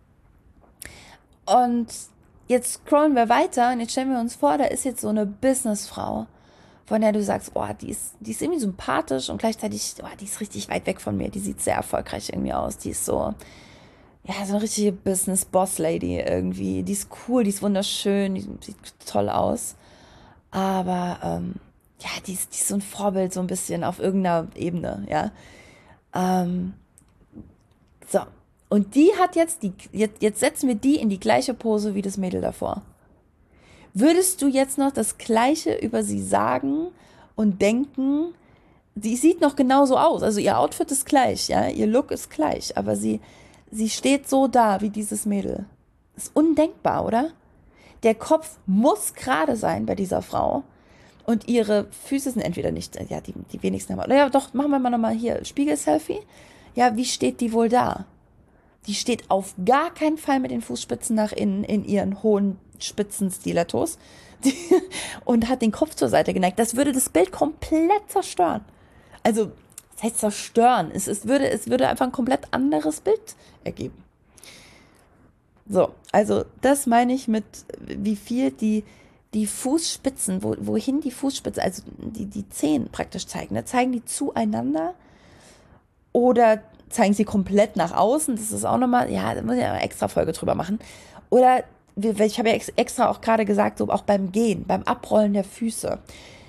Und jetzt scrollen wir weiter und jetzt stellen wir uns vor, da ist jetzt so eine Businessfrau, von der du sagst, oh, die ist irgendwie sympathisch und gleichzeitig, oh, die ist richtig weit weg von mir, die sieht sehr erfolgreich irgendwie aus, die ist so, ja, so eine richtige Business-Boss-Lady irgendwie, die ist cool, die ist wunderschön, die sieht toll aus, aber ja, die ist so ein Vorbild so ein bisschen auf irgendeiner Ebene, ja. Ähm, so, und die hat jetzt setzen wir die in die gleiche Pose wie das Mädel davor. Würdest du jetzt noch das Gleiche über sie sagen und denken, sie sieht noch genauso aus, also ihr Outfit ist gleich, ja, ihr Look ist gleich, aber sie steht so da wie dieses Mädel. Ist undenkbar, oder? Der Kopf muss gerade sein bei dieser Frau und ihre Füße sind entweder nicht, ja, die wenigsten haben, ja, doch, machen wir mal nochmal hier, Spiegel-Selfie. Ja, wie steht die wohl da? Die steht auf gar keinen Fall mit den Fußspitzen nach innen in ihren hohen Spitzen-Stilettos und hat den Kopf zur Seite geneigt. Das würde das Bild komplett zerstören. Also, das heißt zerstören. Es würde einfach ein komplett anderes Bild ergeben. So, also das meine ich mit, wie viel die Fußspitzen, wohin die Fußspitzen, also die Zehen praktisch zeigen. Da zeigen die zueinander oder zeigen sie komplett nach außen. Das ist auch nochmal, ja, da muss ich eine extra Folge drüber machen. Oder, ich habe ja extra auch gerade gesagt, so auch beim Gehen, beim Abrollen der Füße.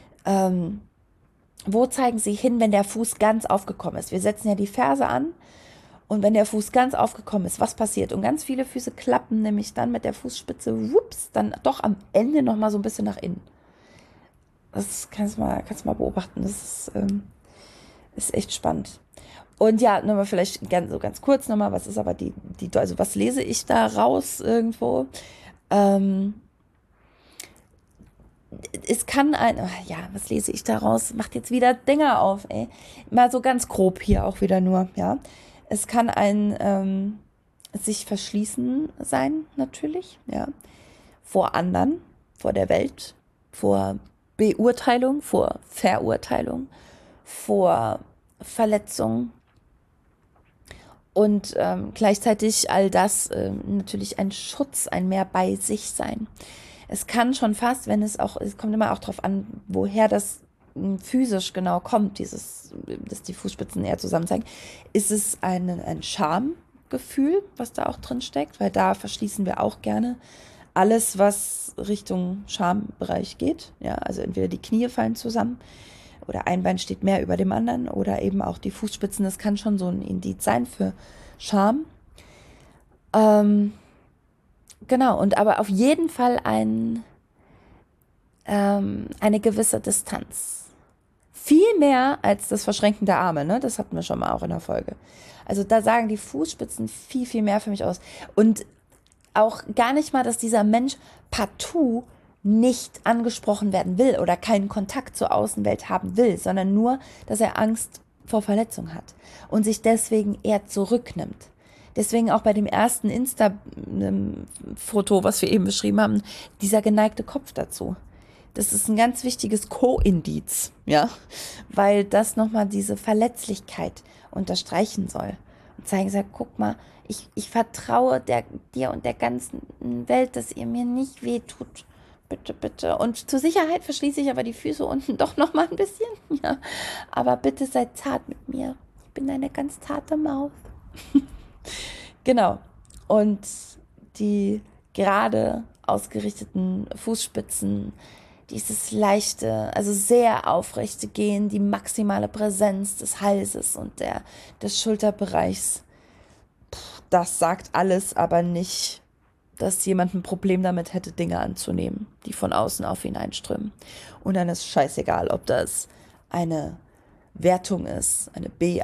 Wo zeigen sie hin, wenn der Fuß ganz aufgekommen ist? Wir setzen ja die Ferse an und wenn der Fuß ganz aufgekommen ist, was passiert? Und ganz viele Füße klappen nämlich dann mit der Fußspitze, whoops, dann doch am Ende nochmal so ein bisschen nach innen. Das kannst du mal beobachten. Das ist echt spannend. Und ja, nochmal vielleicht ganz kurz nochmal, was ist aber also was lese ich da raus irgendwo? Es kann ja, was lese ich da raus? Macht jetzt wieder Dinger auf, ey. Mal so ganz grob hier auch wieder nur, ja. Es kann ein sich verschließen sein, natürlich, ja. Vor anderen, vor der Welt, vor Beurteilung, vor Verurteilung, vor Verletzung und gleichzeitig all das natürlich ein Schutz, ein mehr bei sich sein. Es kann schon fast, es kommt immer auch drauf an, woher das physisch genau kommt, dass die Fußspitzen eher zusammen zeigen, ist es ein Schamgefühl, was da auch drin steckt, weil da verschließen wir auch gerne alles, was Richtung Schambereich geht. Ja, also entweder die Knie fallen zusammen oder ein Bein steht mehr über dem anderen oder eben auch die Fußspitzen. Das kann schon so ein Indiz sein für Scham. Genau, und aber auf jeden Fall eine gewisse Distanz. Viel mehr als das Verschränken der Arme, ne? Das hatten wir schon mal auch in der Folge. Also da sagen die Fußspitzen viel mehr für mich aus. Und auch gar nicht mal, dass dieser Mensch partout nicht angesprochen werden will oder keinen Kontakt zur Außenwelt haben will, sondern nur, dass er Angst vor Verletzung hat und sich deswegen eher zurücknimmt. Deswegen auch bei dem ersten Insta-Foto, was wir eben beschrieben haben, dieser geneigte Kopf dazu. Das ist ein ganz wichtiges Co-Indiz, ja, weil das nochmal diese Verletzlichkeit unterstreichen soll und zeigen soll, guck mal, ich vertraue dir und der ganzen Welt, dass ihr mir nicht wehtut. Bitte, bitte. Und zur Sicherheit verschließe ich aber die Füße unten doch nochmal ein bisschen. Ja, aber bitte seid zart mit mir. Ich bin eine ganz zarte Maus. Genau. Und die gerade ausgerichteten Fußspitzen, dieses leichte, also sehr aufrechte Gehen, die maximale Präsenz des Halses und des Schulterbereichs, das sagt alles, aber nicht, dass jemand ein Problem damit hätte, Dinge anzunehmen, die von außen auf ihn einströmen. Und dann ist scheißegal, ob das eine Wertung ist,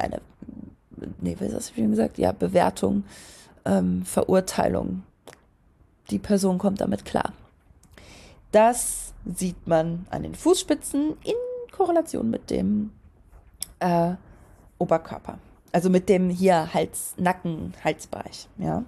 Bewertung, Verurteilung. Die Person kommt damit klar. Das sieht man an den Fußspitzen in Korrelation mit dem Oberkörper. Also mit dem hier Nacken-Halsbereich. Ja.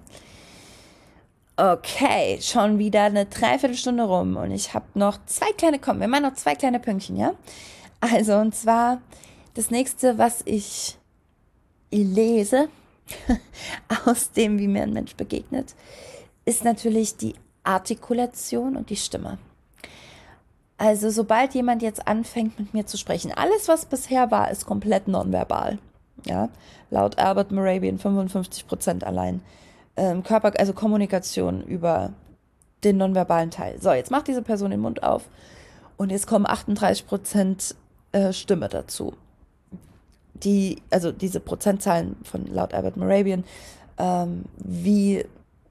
Okay, schon wieder eine Dreiviertelstunde rum und ich habe noch wir machen noch 2 kleine Pünktchen, ja? Also, und zwar das nächste, was ich lese aus dem, wie mir ein Mensch begegnet, ist natürlich die Artikulation und die Stimme. Also, sobald jemand jetzt anfängt, mit mir zu sprechen, alles, was bisher war, ist komplett nonverbal, ja? Laut Albert Mehrabian 55% allein. Also Kommunikation über den nonverbalen Teil. So, jetzt macht diese Person den Mund auf und jetzt kommen 38% Stimme dazu. Also diese Prozentzahlen von laut Albert Mehrabian, wir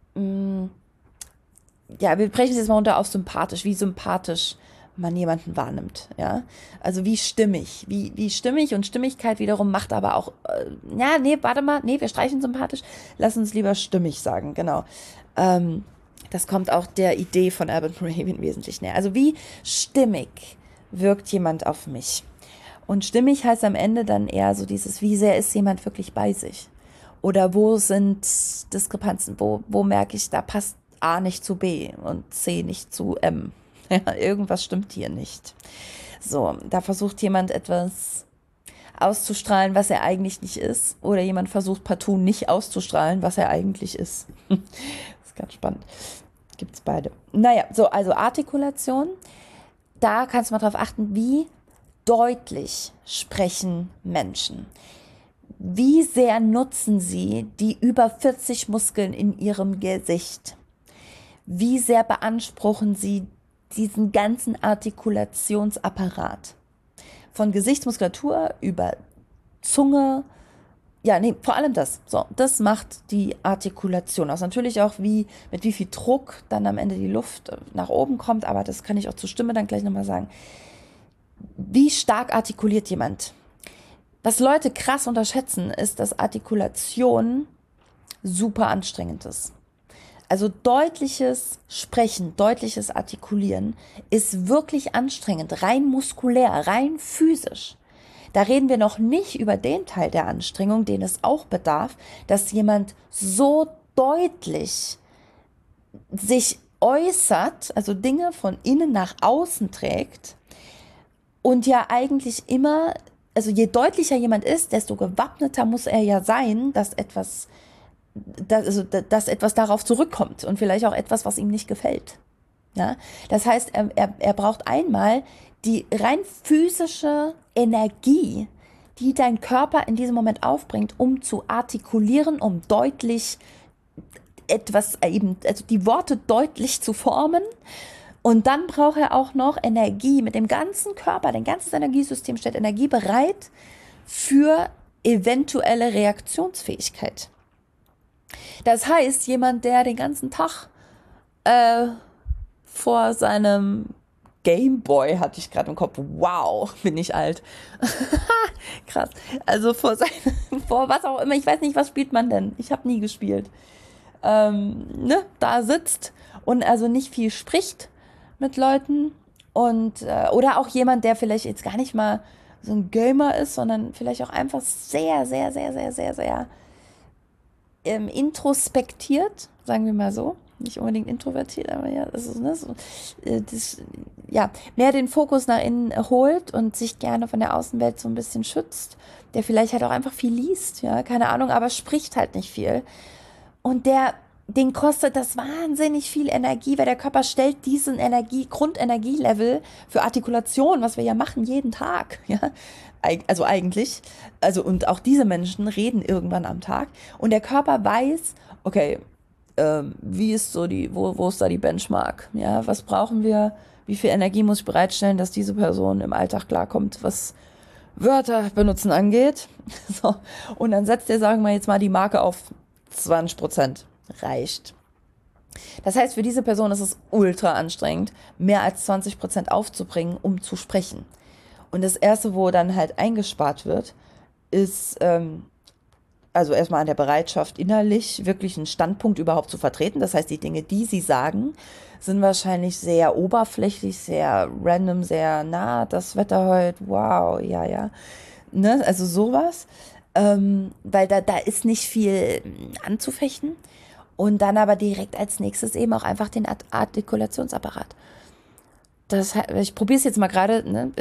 brechen es jetzt mal runter auf sympathisch, wie sympathisch man jemanden wahrnimmt, ja, also wie stimmig und Stimmigkeit wiederum macht aber auch, wir streichen sympathisch, lass uns lieber stimmig sagen, genau, das kommt auch der Idee von Albert Mehrabian wesentlich näher, also wie stimmig wirkt jemand auf mich und stimmig heißt am Ende dann eher so dieses, wie sehr ist jemand wirklich bei sich oder wo sind Diskrepanzen, wo merke ich, da passt A nicht zu B und C nicht zu M. Ja, irgendwas stimmt hier nicht. So, da versucht jemand etwas auszustrahlen, was er eigentlich nicht ist. Oder jemand versucht partout nicht auszustrahlen, was er eigentlich ist. Das ist ganz spannend. Gibt's beide. Naja, so, also Artikulation. Da kannst du mal drauf achten, wie deutlich sprechen Menschen. Wie sehr nutzen sie die über 40 Muskeln in ihrem Gesicht? Wie sehr beanspruchen sie diesen ganzen Artikulationsapparat? Von Gesichtsmuskulatur über Zunge, vor allem das. So, das macht die Artikulation aus. Natürlich auch, mit wie viel Druck dann am Ende die Luft nach oben kommt, aber das kann ich auch zur Stimme dann gleich nochmal sagen. Wie stark artikuliert jemand? Was Leute krass unterschätzen, ist, dass Artikulation super anstrengend ist. Also deutliches Sprechen, deutliches Artikulieren ist wirklich anstrengend, rein muskulär, rein physisch. Da reden wir noch nicht über den Teil der Anstrengung, den es auch bedarf, dass jemand so deutlich sich äußert, also Dinge von innen nach außen trägt und ja eigentlich immer, also je deutlicher jemand ist, desto gewappneter muss er ja sein, dass etwas darauf zurückkommt und vielleicht auch etwas, was ihm nicht gefällt. Ja? Das heißt, er braucht einmal die rein physische Energie, die dein Körper in diesem Moment aufbringt, um zu artikulieren, um deutlich also die Worte deutlich zu formen. Und dann braucht er auch noch Energie mit dem ganzen Körper, dein ganzes Energiesystem stellt Energie bereit für eventuelle Reaktionsfähigkeit. Das heißt, jemand, der den ganzen Tag vor seinem Gameboy, hatte ich gerade im Kopf, wow, bin ich alt. Krass. Also vor was auch immer, ich weiß nicht, was spielt man denn? Ich habe nie gespielt. Da sitzt und also nicht viel spricht mit Leuten und oder auch jemand, der vielleicht jetzt gar nicht mal so ein Gamer ist, sondern vielleicht auch einfach sehr, sehr, sehr, sehr, sehr, sehr introspektiert, sagen wir mal so. Nicht unbedingt introvertiert, aber ja, das ist, ne, so, ja, mehr den Fokus nach innen holt und sich gerne von der Außenwelt so ein bisschen schützt, der vielleicht halt auch einfach viel liest, ja, keine Ahnung, aber spricht halt nicht viel. Und den kostet das wahnsinnig viel Energie, weil der Körper stellt diesen Grundenergielevel für Artikulation, was wir ja machen jeden Tag, ja. Also eigentlich, also und auch diese Menschen reden irgendwann am Tag und der Körper weiß, okay, wie ist so wo ist da die Benchmark? Ja, was brauchen wir? Wie viel Energie muss ich bereitstellen, dass diese Person im Alltag klarkommt, was Wörter benutzen angeht? So. Und dann setzt er, sagen wir jetzt mal, die Marke auf 20%. Reicht. Das heißt, für diese Person ist es ultra anstrengend, mehr als 20% aufzubringen, um zu sprechen. Und das Erste, wo dann halt eingespart wird, ist also erstmal an der Bereitschaft innerlich wirklich einen Standpunkt überhaupt zu vertreten. Das heißt, die Dinge, die sie sagen, sind wahrscheinlich sehr oberflächlich, sehr random, sehr das Wetter heute, wow, ja, ja. Ne? Also sowas. Weil da ist nicht viel anzufechten. Und dann aber direkt als nächstes eben auch einfach den Artikulationsapparat. Ich probiere es jetzt mal gerade, ne?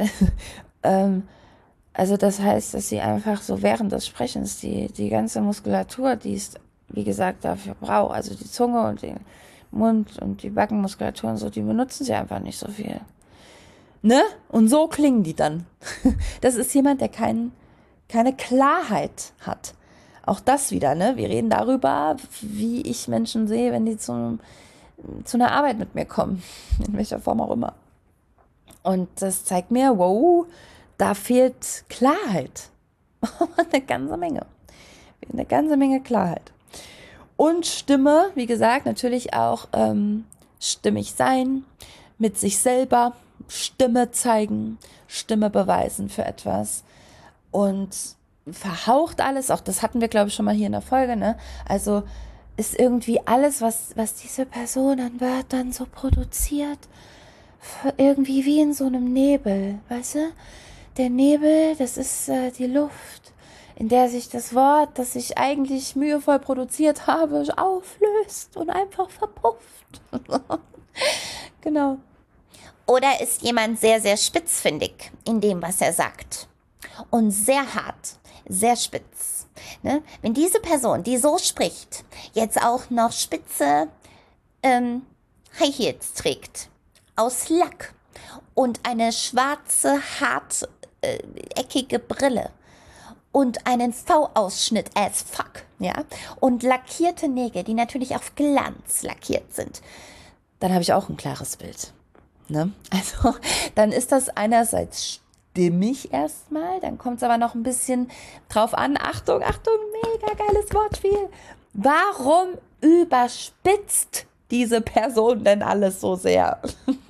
Also das heißt, dass sie einfach so während des Sprechens die ganze Muskulatur, die es, wie gesagt, dafür braucht, also die Zunge und den Mund und die Backenmuskulatur und so, die benutzen sie einfach nicht so viel. Ne? Und so klingen die dann. Das ist jemand, der keine Klarheit hat. Auch das wieder, ne? Wir reden darüber, wie ich Menschen sehe, wenn die zu einer Arbeit mit mir kommen. In welcher Form auch immer. Und das zeigt mir, wow, da fehlt Klarheit. Eine ganze Menge. Eine ganze Menge Klarheit. Und Stimme, wie gesagt, natürlich auch stimmig sein, mit sich selber, Stimme zeigen, Stimme beweisen für etwas. Und verhaucht alles, auch das hatten wir, glaube ich, schon mal hier in der Folge, ne? Also ist irgendwie alles, was diese Person an Wörtern so produziert, irgendwie wie in so einem Nebel, weißt du? Der Nebel, das ist die Luft, in der sich das Wort, das ich eigentlich mühevoll produziert habe, auflöst und einfach verpufft. Genau. Oder ist jemand sehr, sehr spitzfindig in dem, was er sagt? Und sehr hart, sehr spitz. Ne? Wenn diese Person, die so spricht, jetzt auch noch spitze High Heels trägt, aus Lack und eine schwarze, harteckige Brille und einen V-Ausschnitt as fuck, ja, und lackierte Nägel, die natürlich auf Glanz lackiert sind, dann habe ich auch ein klares Bild. Ne? Also dann ist das einerseits stimmig erstmal, dann kommt es aber noch ein bisschen drauf an. Achtung, Achtung, mega geiles Wortspiel. Warum überspitzt diese Person denn alles so sehr?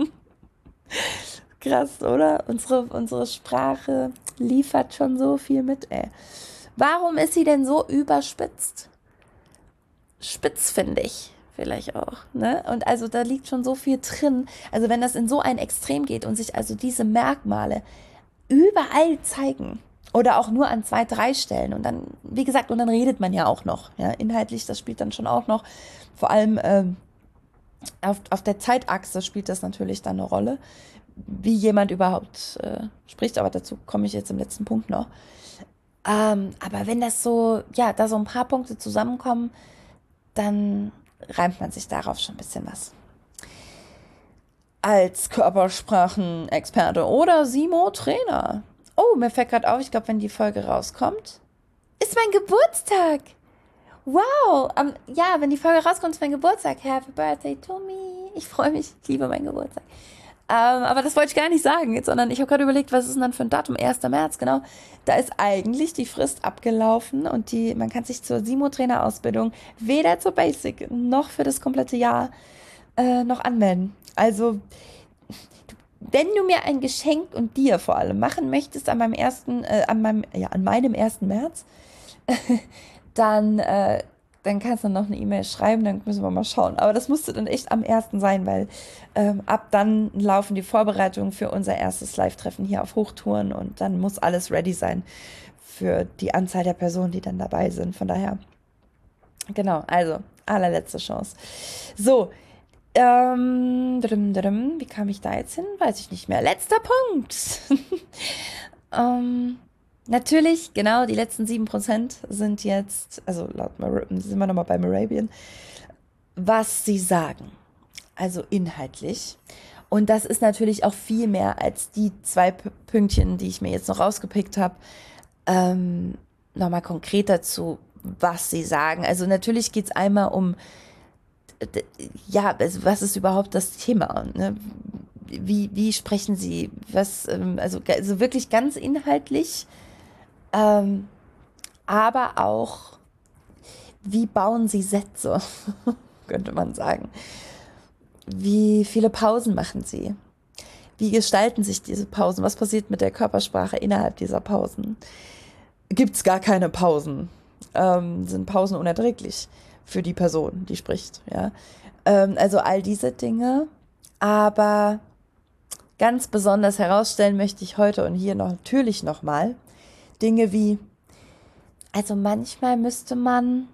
Krass, oder? Unsere Sprache liefert schon so viel mit, ey. Warum ist sie denn so überspitzt? Spitzfindig vielleicht auch, ne? Und also da liegt schon so viel drin. Also wenn das in so ein Extrem geht und sich also diese Merkmale überall zeigen oder auch nur an 2, 3 Stellen und dann, wie gesagt, und dann redet man ja auch noch, ja, inhaltlich, das spielt dann schon auch noch, vor allem auf der Zeitachse spielt das natürlich dann eine Rolle, wie jemand überhaupt spricht, aber dazu komme ich jetzt im letzten Punkt noch. Aber wenn das so, ja, da so ein paar Punkte zusammenkommen, dann reimt man sich darauf schon ein bisschen was. Als Körpersprachenexperte oder Simo-Trainer. Oh, mir fällt gerade auf, ich glaube, wenn die Folge rauskommt, ist mein Geburtstag. Wow, ja, wenn die Folge rauskommt, ist mein Geburtstag. Happy Birthday to me. Ich freue mich, ich liebe meinen Geburtstag. Aber das wollte ich gar nicht sagen, sondern ich habe gerade überlegt, was ist denn dann für ein Datum? 1. März, genau. Da ist eigentlich die Frist abgelaufen und man kann sich zur Simo-Trainer-Ausbildung weder zur Basic noch für das komplette Jahr noch anmelden. Also, wenn du mir ein Geschenk und dir vor allem machen möchtest an meinem 1. März, dann dann kannst du noch eine E-Mail schreiben, dann müssen wir mal schauen. Aber das musste dann echt am 1. sein, weil ab dann laufen die Vorbereitungen für unser erstes Live-Treffen hier auf Hochtouren und dann muss alles ready sein für die Anzahl der Personen, die dann dabei sind. Von daher, genau, also allerletzte Chance. So, wie kam ich da jetzt hin? Weiß ich nicht mehr. Letzter Punkt. Natürlich, genau, die letzten 7% sind jetzt, also sind wir nochmal bei Moravian, was sie sagen, also inhaltlich. Und das ist natürlich auch viel mehr als die 2 Pünktchen, die ich mir jetzt noch rausgepickt habe, nochmal konkret dazu, was sie sagen. Also natürlich geht es einmal um, ja, also was ist überhaupt das Thema, ne? Wie sprechen sie, also wirklich ganz inhaltlich, aber auch, wie bauen sie Sätze, könnte man sagen. Wie viele Pausen machen sie? Wie gestalten sich diese Pausen? Was passiert mit der Körpersprache innerhalb dieser Pausen? Gibt es gar keine Pausen? Sind Pausen unerträglich für die Person, die spricht? Ja? Also all diese Dinge. Aber ganz besonders herausstellen möchte ich heute und hier natürlich nochmal Dinge wie, also manchmal müsste man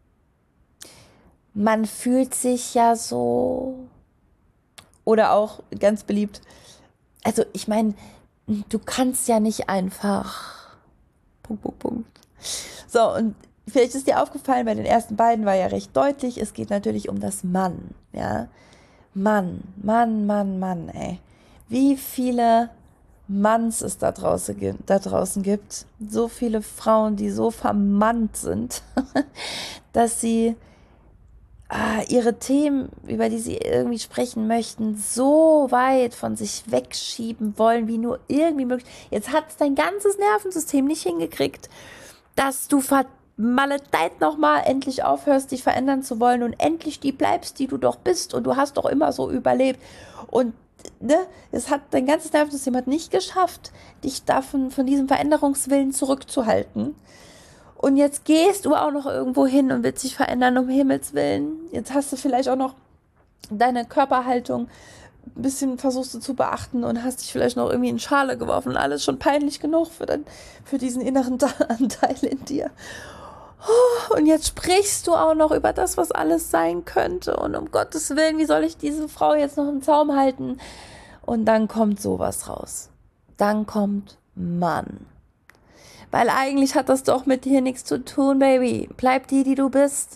fühlt sich ja so, oder auch ganz beliebt, also ich meine, du kannst ja nicht einfach, Punkt. So, und vielleicht ist dir aufgefallen, bei den ersten beiden war ja recht deutlich, es geht natürlich um das Mann, ja, Mann, ey. Wie viele Manns es da draußen gibt. So viele Frauen, die so vermannt sind, dass sie ihre Themen, über die sie irgendwie sprechen möchten, so weit von sich wegschieben wollen, wie nur irgendwie möglich. Jetzt hat es dein ganzes Nervensystem nicht hingekriegt, dass du vermaledeit nochmal endlich aufhörst, dich verändern zu wollen und endlich die bleibst, die du doch bist und du hast doch immer so überlebt. Und ne, dein ganzes Nervensystem hat nicht geschafft, dich davon, von diesem Veränderungswillen zurückzuhalten. Und jetzt gehst du auch noch irgendwo hin und willst dich verändern, um Himmels Willen. Jetzt hast du vielleicht auch noch deine Körperhaltung ein bisschen versuchst du zu beachten und hast dich vielleicht noch irgendwie in Schale geworfen und alles schon peinlich genug für diesen inneren Anteil in dir. Und jetzt sprichst du auch noch über das, was alles sein könnte. Und um Gottes Willen, wie soll ich diese Frau jetzt noch im Zaum halten? Und dann kommt sowas raus. Dann kommt Mann. Weil eigentlich hat das doch mit dir nichts zu tun, Baby. Bleib die du bist.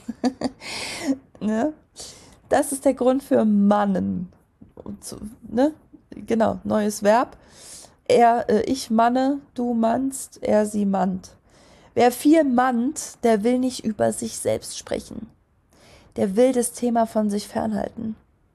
Ne? Das ist der Grund für Mannen. Ne? Genau, neues Verb. Ich manne, du mannst, er, sie mannt. Wer viel mannt, der will nicht über sich selbst sprechen. Der will das Thema von sich fernhalten.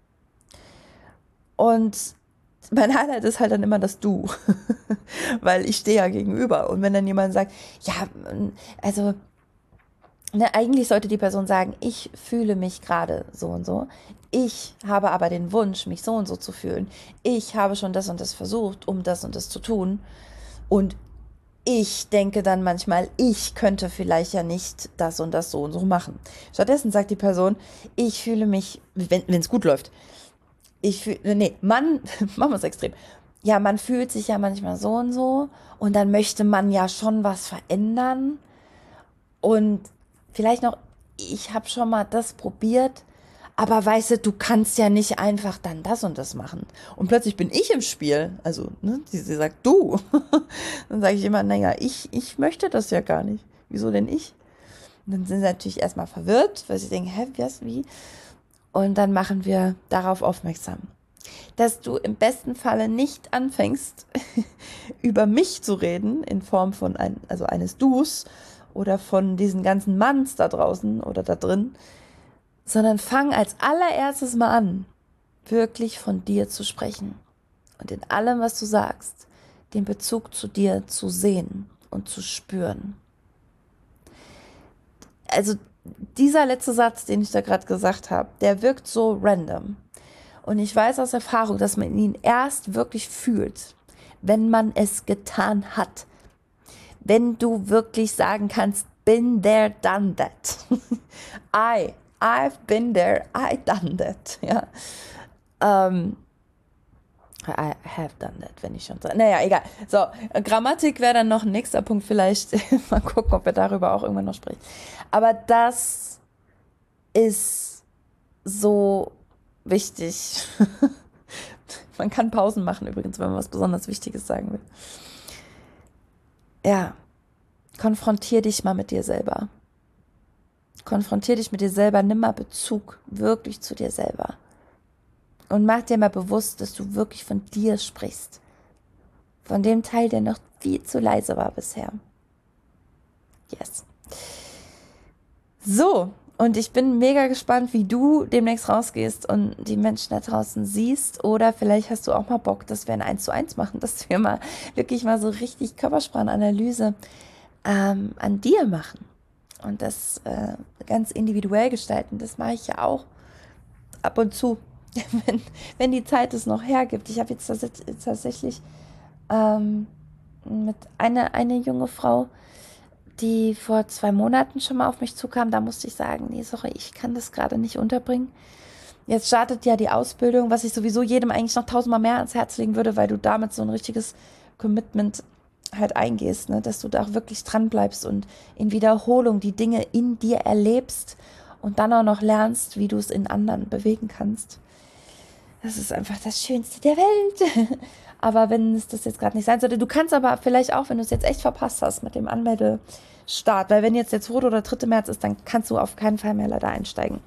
Und mein Highlight ist halt dann immer das Du, weil ich stehe ja gegenüber. Und wenn dann jemand sagt, ja, also ne, eigentlich sollte die Person sagen, ich fühle mich gerade so und so. Ich habe aber den Wunsch, mich so und so zu fühlen. Ich habe schon das und das versucht, um das und das zu tun. Und ich denke dann manchmal, ich könnte vielleicht ja nicht das und das so und so machen. Stattdessen sagt die Person, ich fühle mich, wenn es gut läuft, machen wir es extrem. Ja, man fühlt sich ja manchmal so und dann möchte man ja schon was verändern. Und vielleicht noch, ich habe schon mal das probiert, aber weißt du kannst ja nicht einfach dann das und das machen. Und plötzlich bin ich im Spiel. Also, ne, sie sagt, du. Dann sage ich immer, naja, ich möchte das ja gar nicht. Wieso denn ich? Und dann sind sie natürlich erstmal verwirrt, weil sie denken, wie? Und dann machen wir darauf aufmerksam, dass du im besten Falle nicht anfängst, über mich zu reden, in Form von eines Dus oder von diesen ganzen Manns da draußen oder da drin, sondern fang als allererstes mal an, wirklich von dir zu sprechen und in allem, was du sagst, den Bezug zu dir zu sehen und zu spüren. Also dieser letzte Satz, den ich da gerade gesagt habe, der wirkt so random. Und ich weiß aus Erfahrung, dass man ihn erst wirklich fühlt, wenn man es getan hat. Wenn du wirklich sagen kannst, been there, done that. I've been there, I done that. Ja. I have done that, wenn ich schon sage. Naja, egal. So, Grammatik wäre dann noch ein nächster Punkt vielleicht. Mal gucken, ob wir darüber auch irgendwann noch sprechen. Aber das ist so wichtig. Man kann Pausen machen übrigens, wenn man was besonders Wichtiges sagen will. Ja, konfrontier dich mal mit dir selber. Konfrontier dich mit dir selber, nimm mal Bezug wirklich zu dir selber. Und mach dir mal bewusst, dass du wirklich von dir sprichst. Von dem Teil, der noch viel zu leise war bisher. Yes. So, und ich bin mega gespannt, wie du demnächst rausgehst und die Menschen da draußen siehst. Oder vielleicht hast du auch mal Bock, dass wir ein 1:1 machen, dass wir mal wirklich mal so richtig Körpersprachenanalyse an dir machen. Und das ganz individuell gestalten. Das mache ich ja auch ab und zu. Wenn die Zeit es noch hergibt. Ich habe jetzt tatsächlich mit eine junge Frau, die vor 2 Monaten schon mal auf mich zukam, da musste ich sagen, nee, sorry, ich kann das gerade nicht unterbringen. Jetzt startet ja die Ausbildung, was ich sowieso jedem eigentlich noch 1000-mal mehr ans Herz legen würde, weil du damit so ein richtiges Commitment halt eingehst, ne? Dass du da auch wirklich dran bleibst und in Wiederholung die Dinge in dir erlebst und dann auch noch lernst, wie du es in anderen bewegen kannst. Das ist einfach das Schönste der Welt. Aber wenn es das jetzt gerade nicht sein sollte, du kannst aber vielleicht auch, wenn du es jetzt echt verpasst hast mit dem Anmeldestart, weil wenn jetzt der 2. oder 3. März ist, dann kannst du auf keinen Fall mehr leider einsteigen.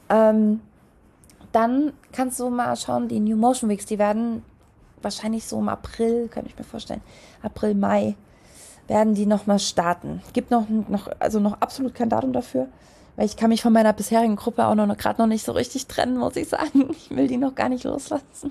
Dann kannst du mal schauen, die New Motion Weeks, die werden wahrscheinlich so im April, kann ich mir vorstellen, April, Mai, werden die nochmal starten. Gibt noch absolut kein Datum dafür. Weil ich kann mich von meiner bisherigen Gruppe auch gerade noch nicht so richtig trennen, muss ich sagen. Ich will die noch gar nicht loslassen.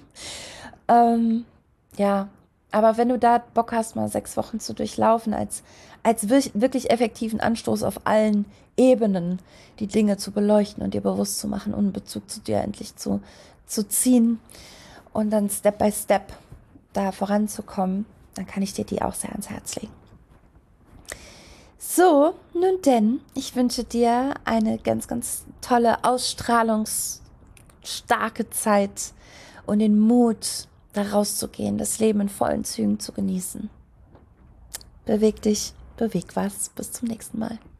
Ja, aber wenn du da Bock hast, mal 6 Wochen zu durchlaufen, als wirklich effektiven Anstoß auf allen Ebenen, die Dinge zu beleuchten und dir bewusst zu machen und einen Bezug zu dir endlich zu ziehen und dann Step by Step da voranzukommen, dann kann ich dir die auch sehr ans Herz legen. So, nun denn, ich wünsche dir eine ganz, ganz tolle, ausstrahlungsstarke Zeit und den Mut, da rauszugehen, das Leben in vollen Zügen zu genießen. Beweg dich, beweg was. Bis zum nächsten Mal.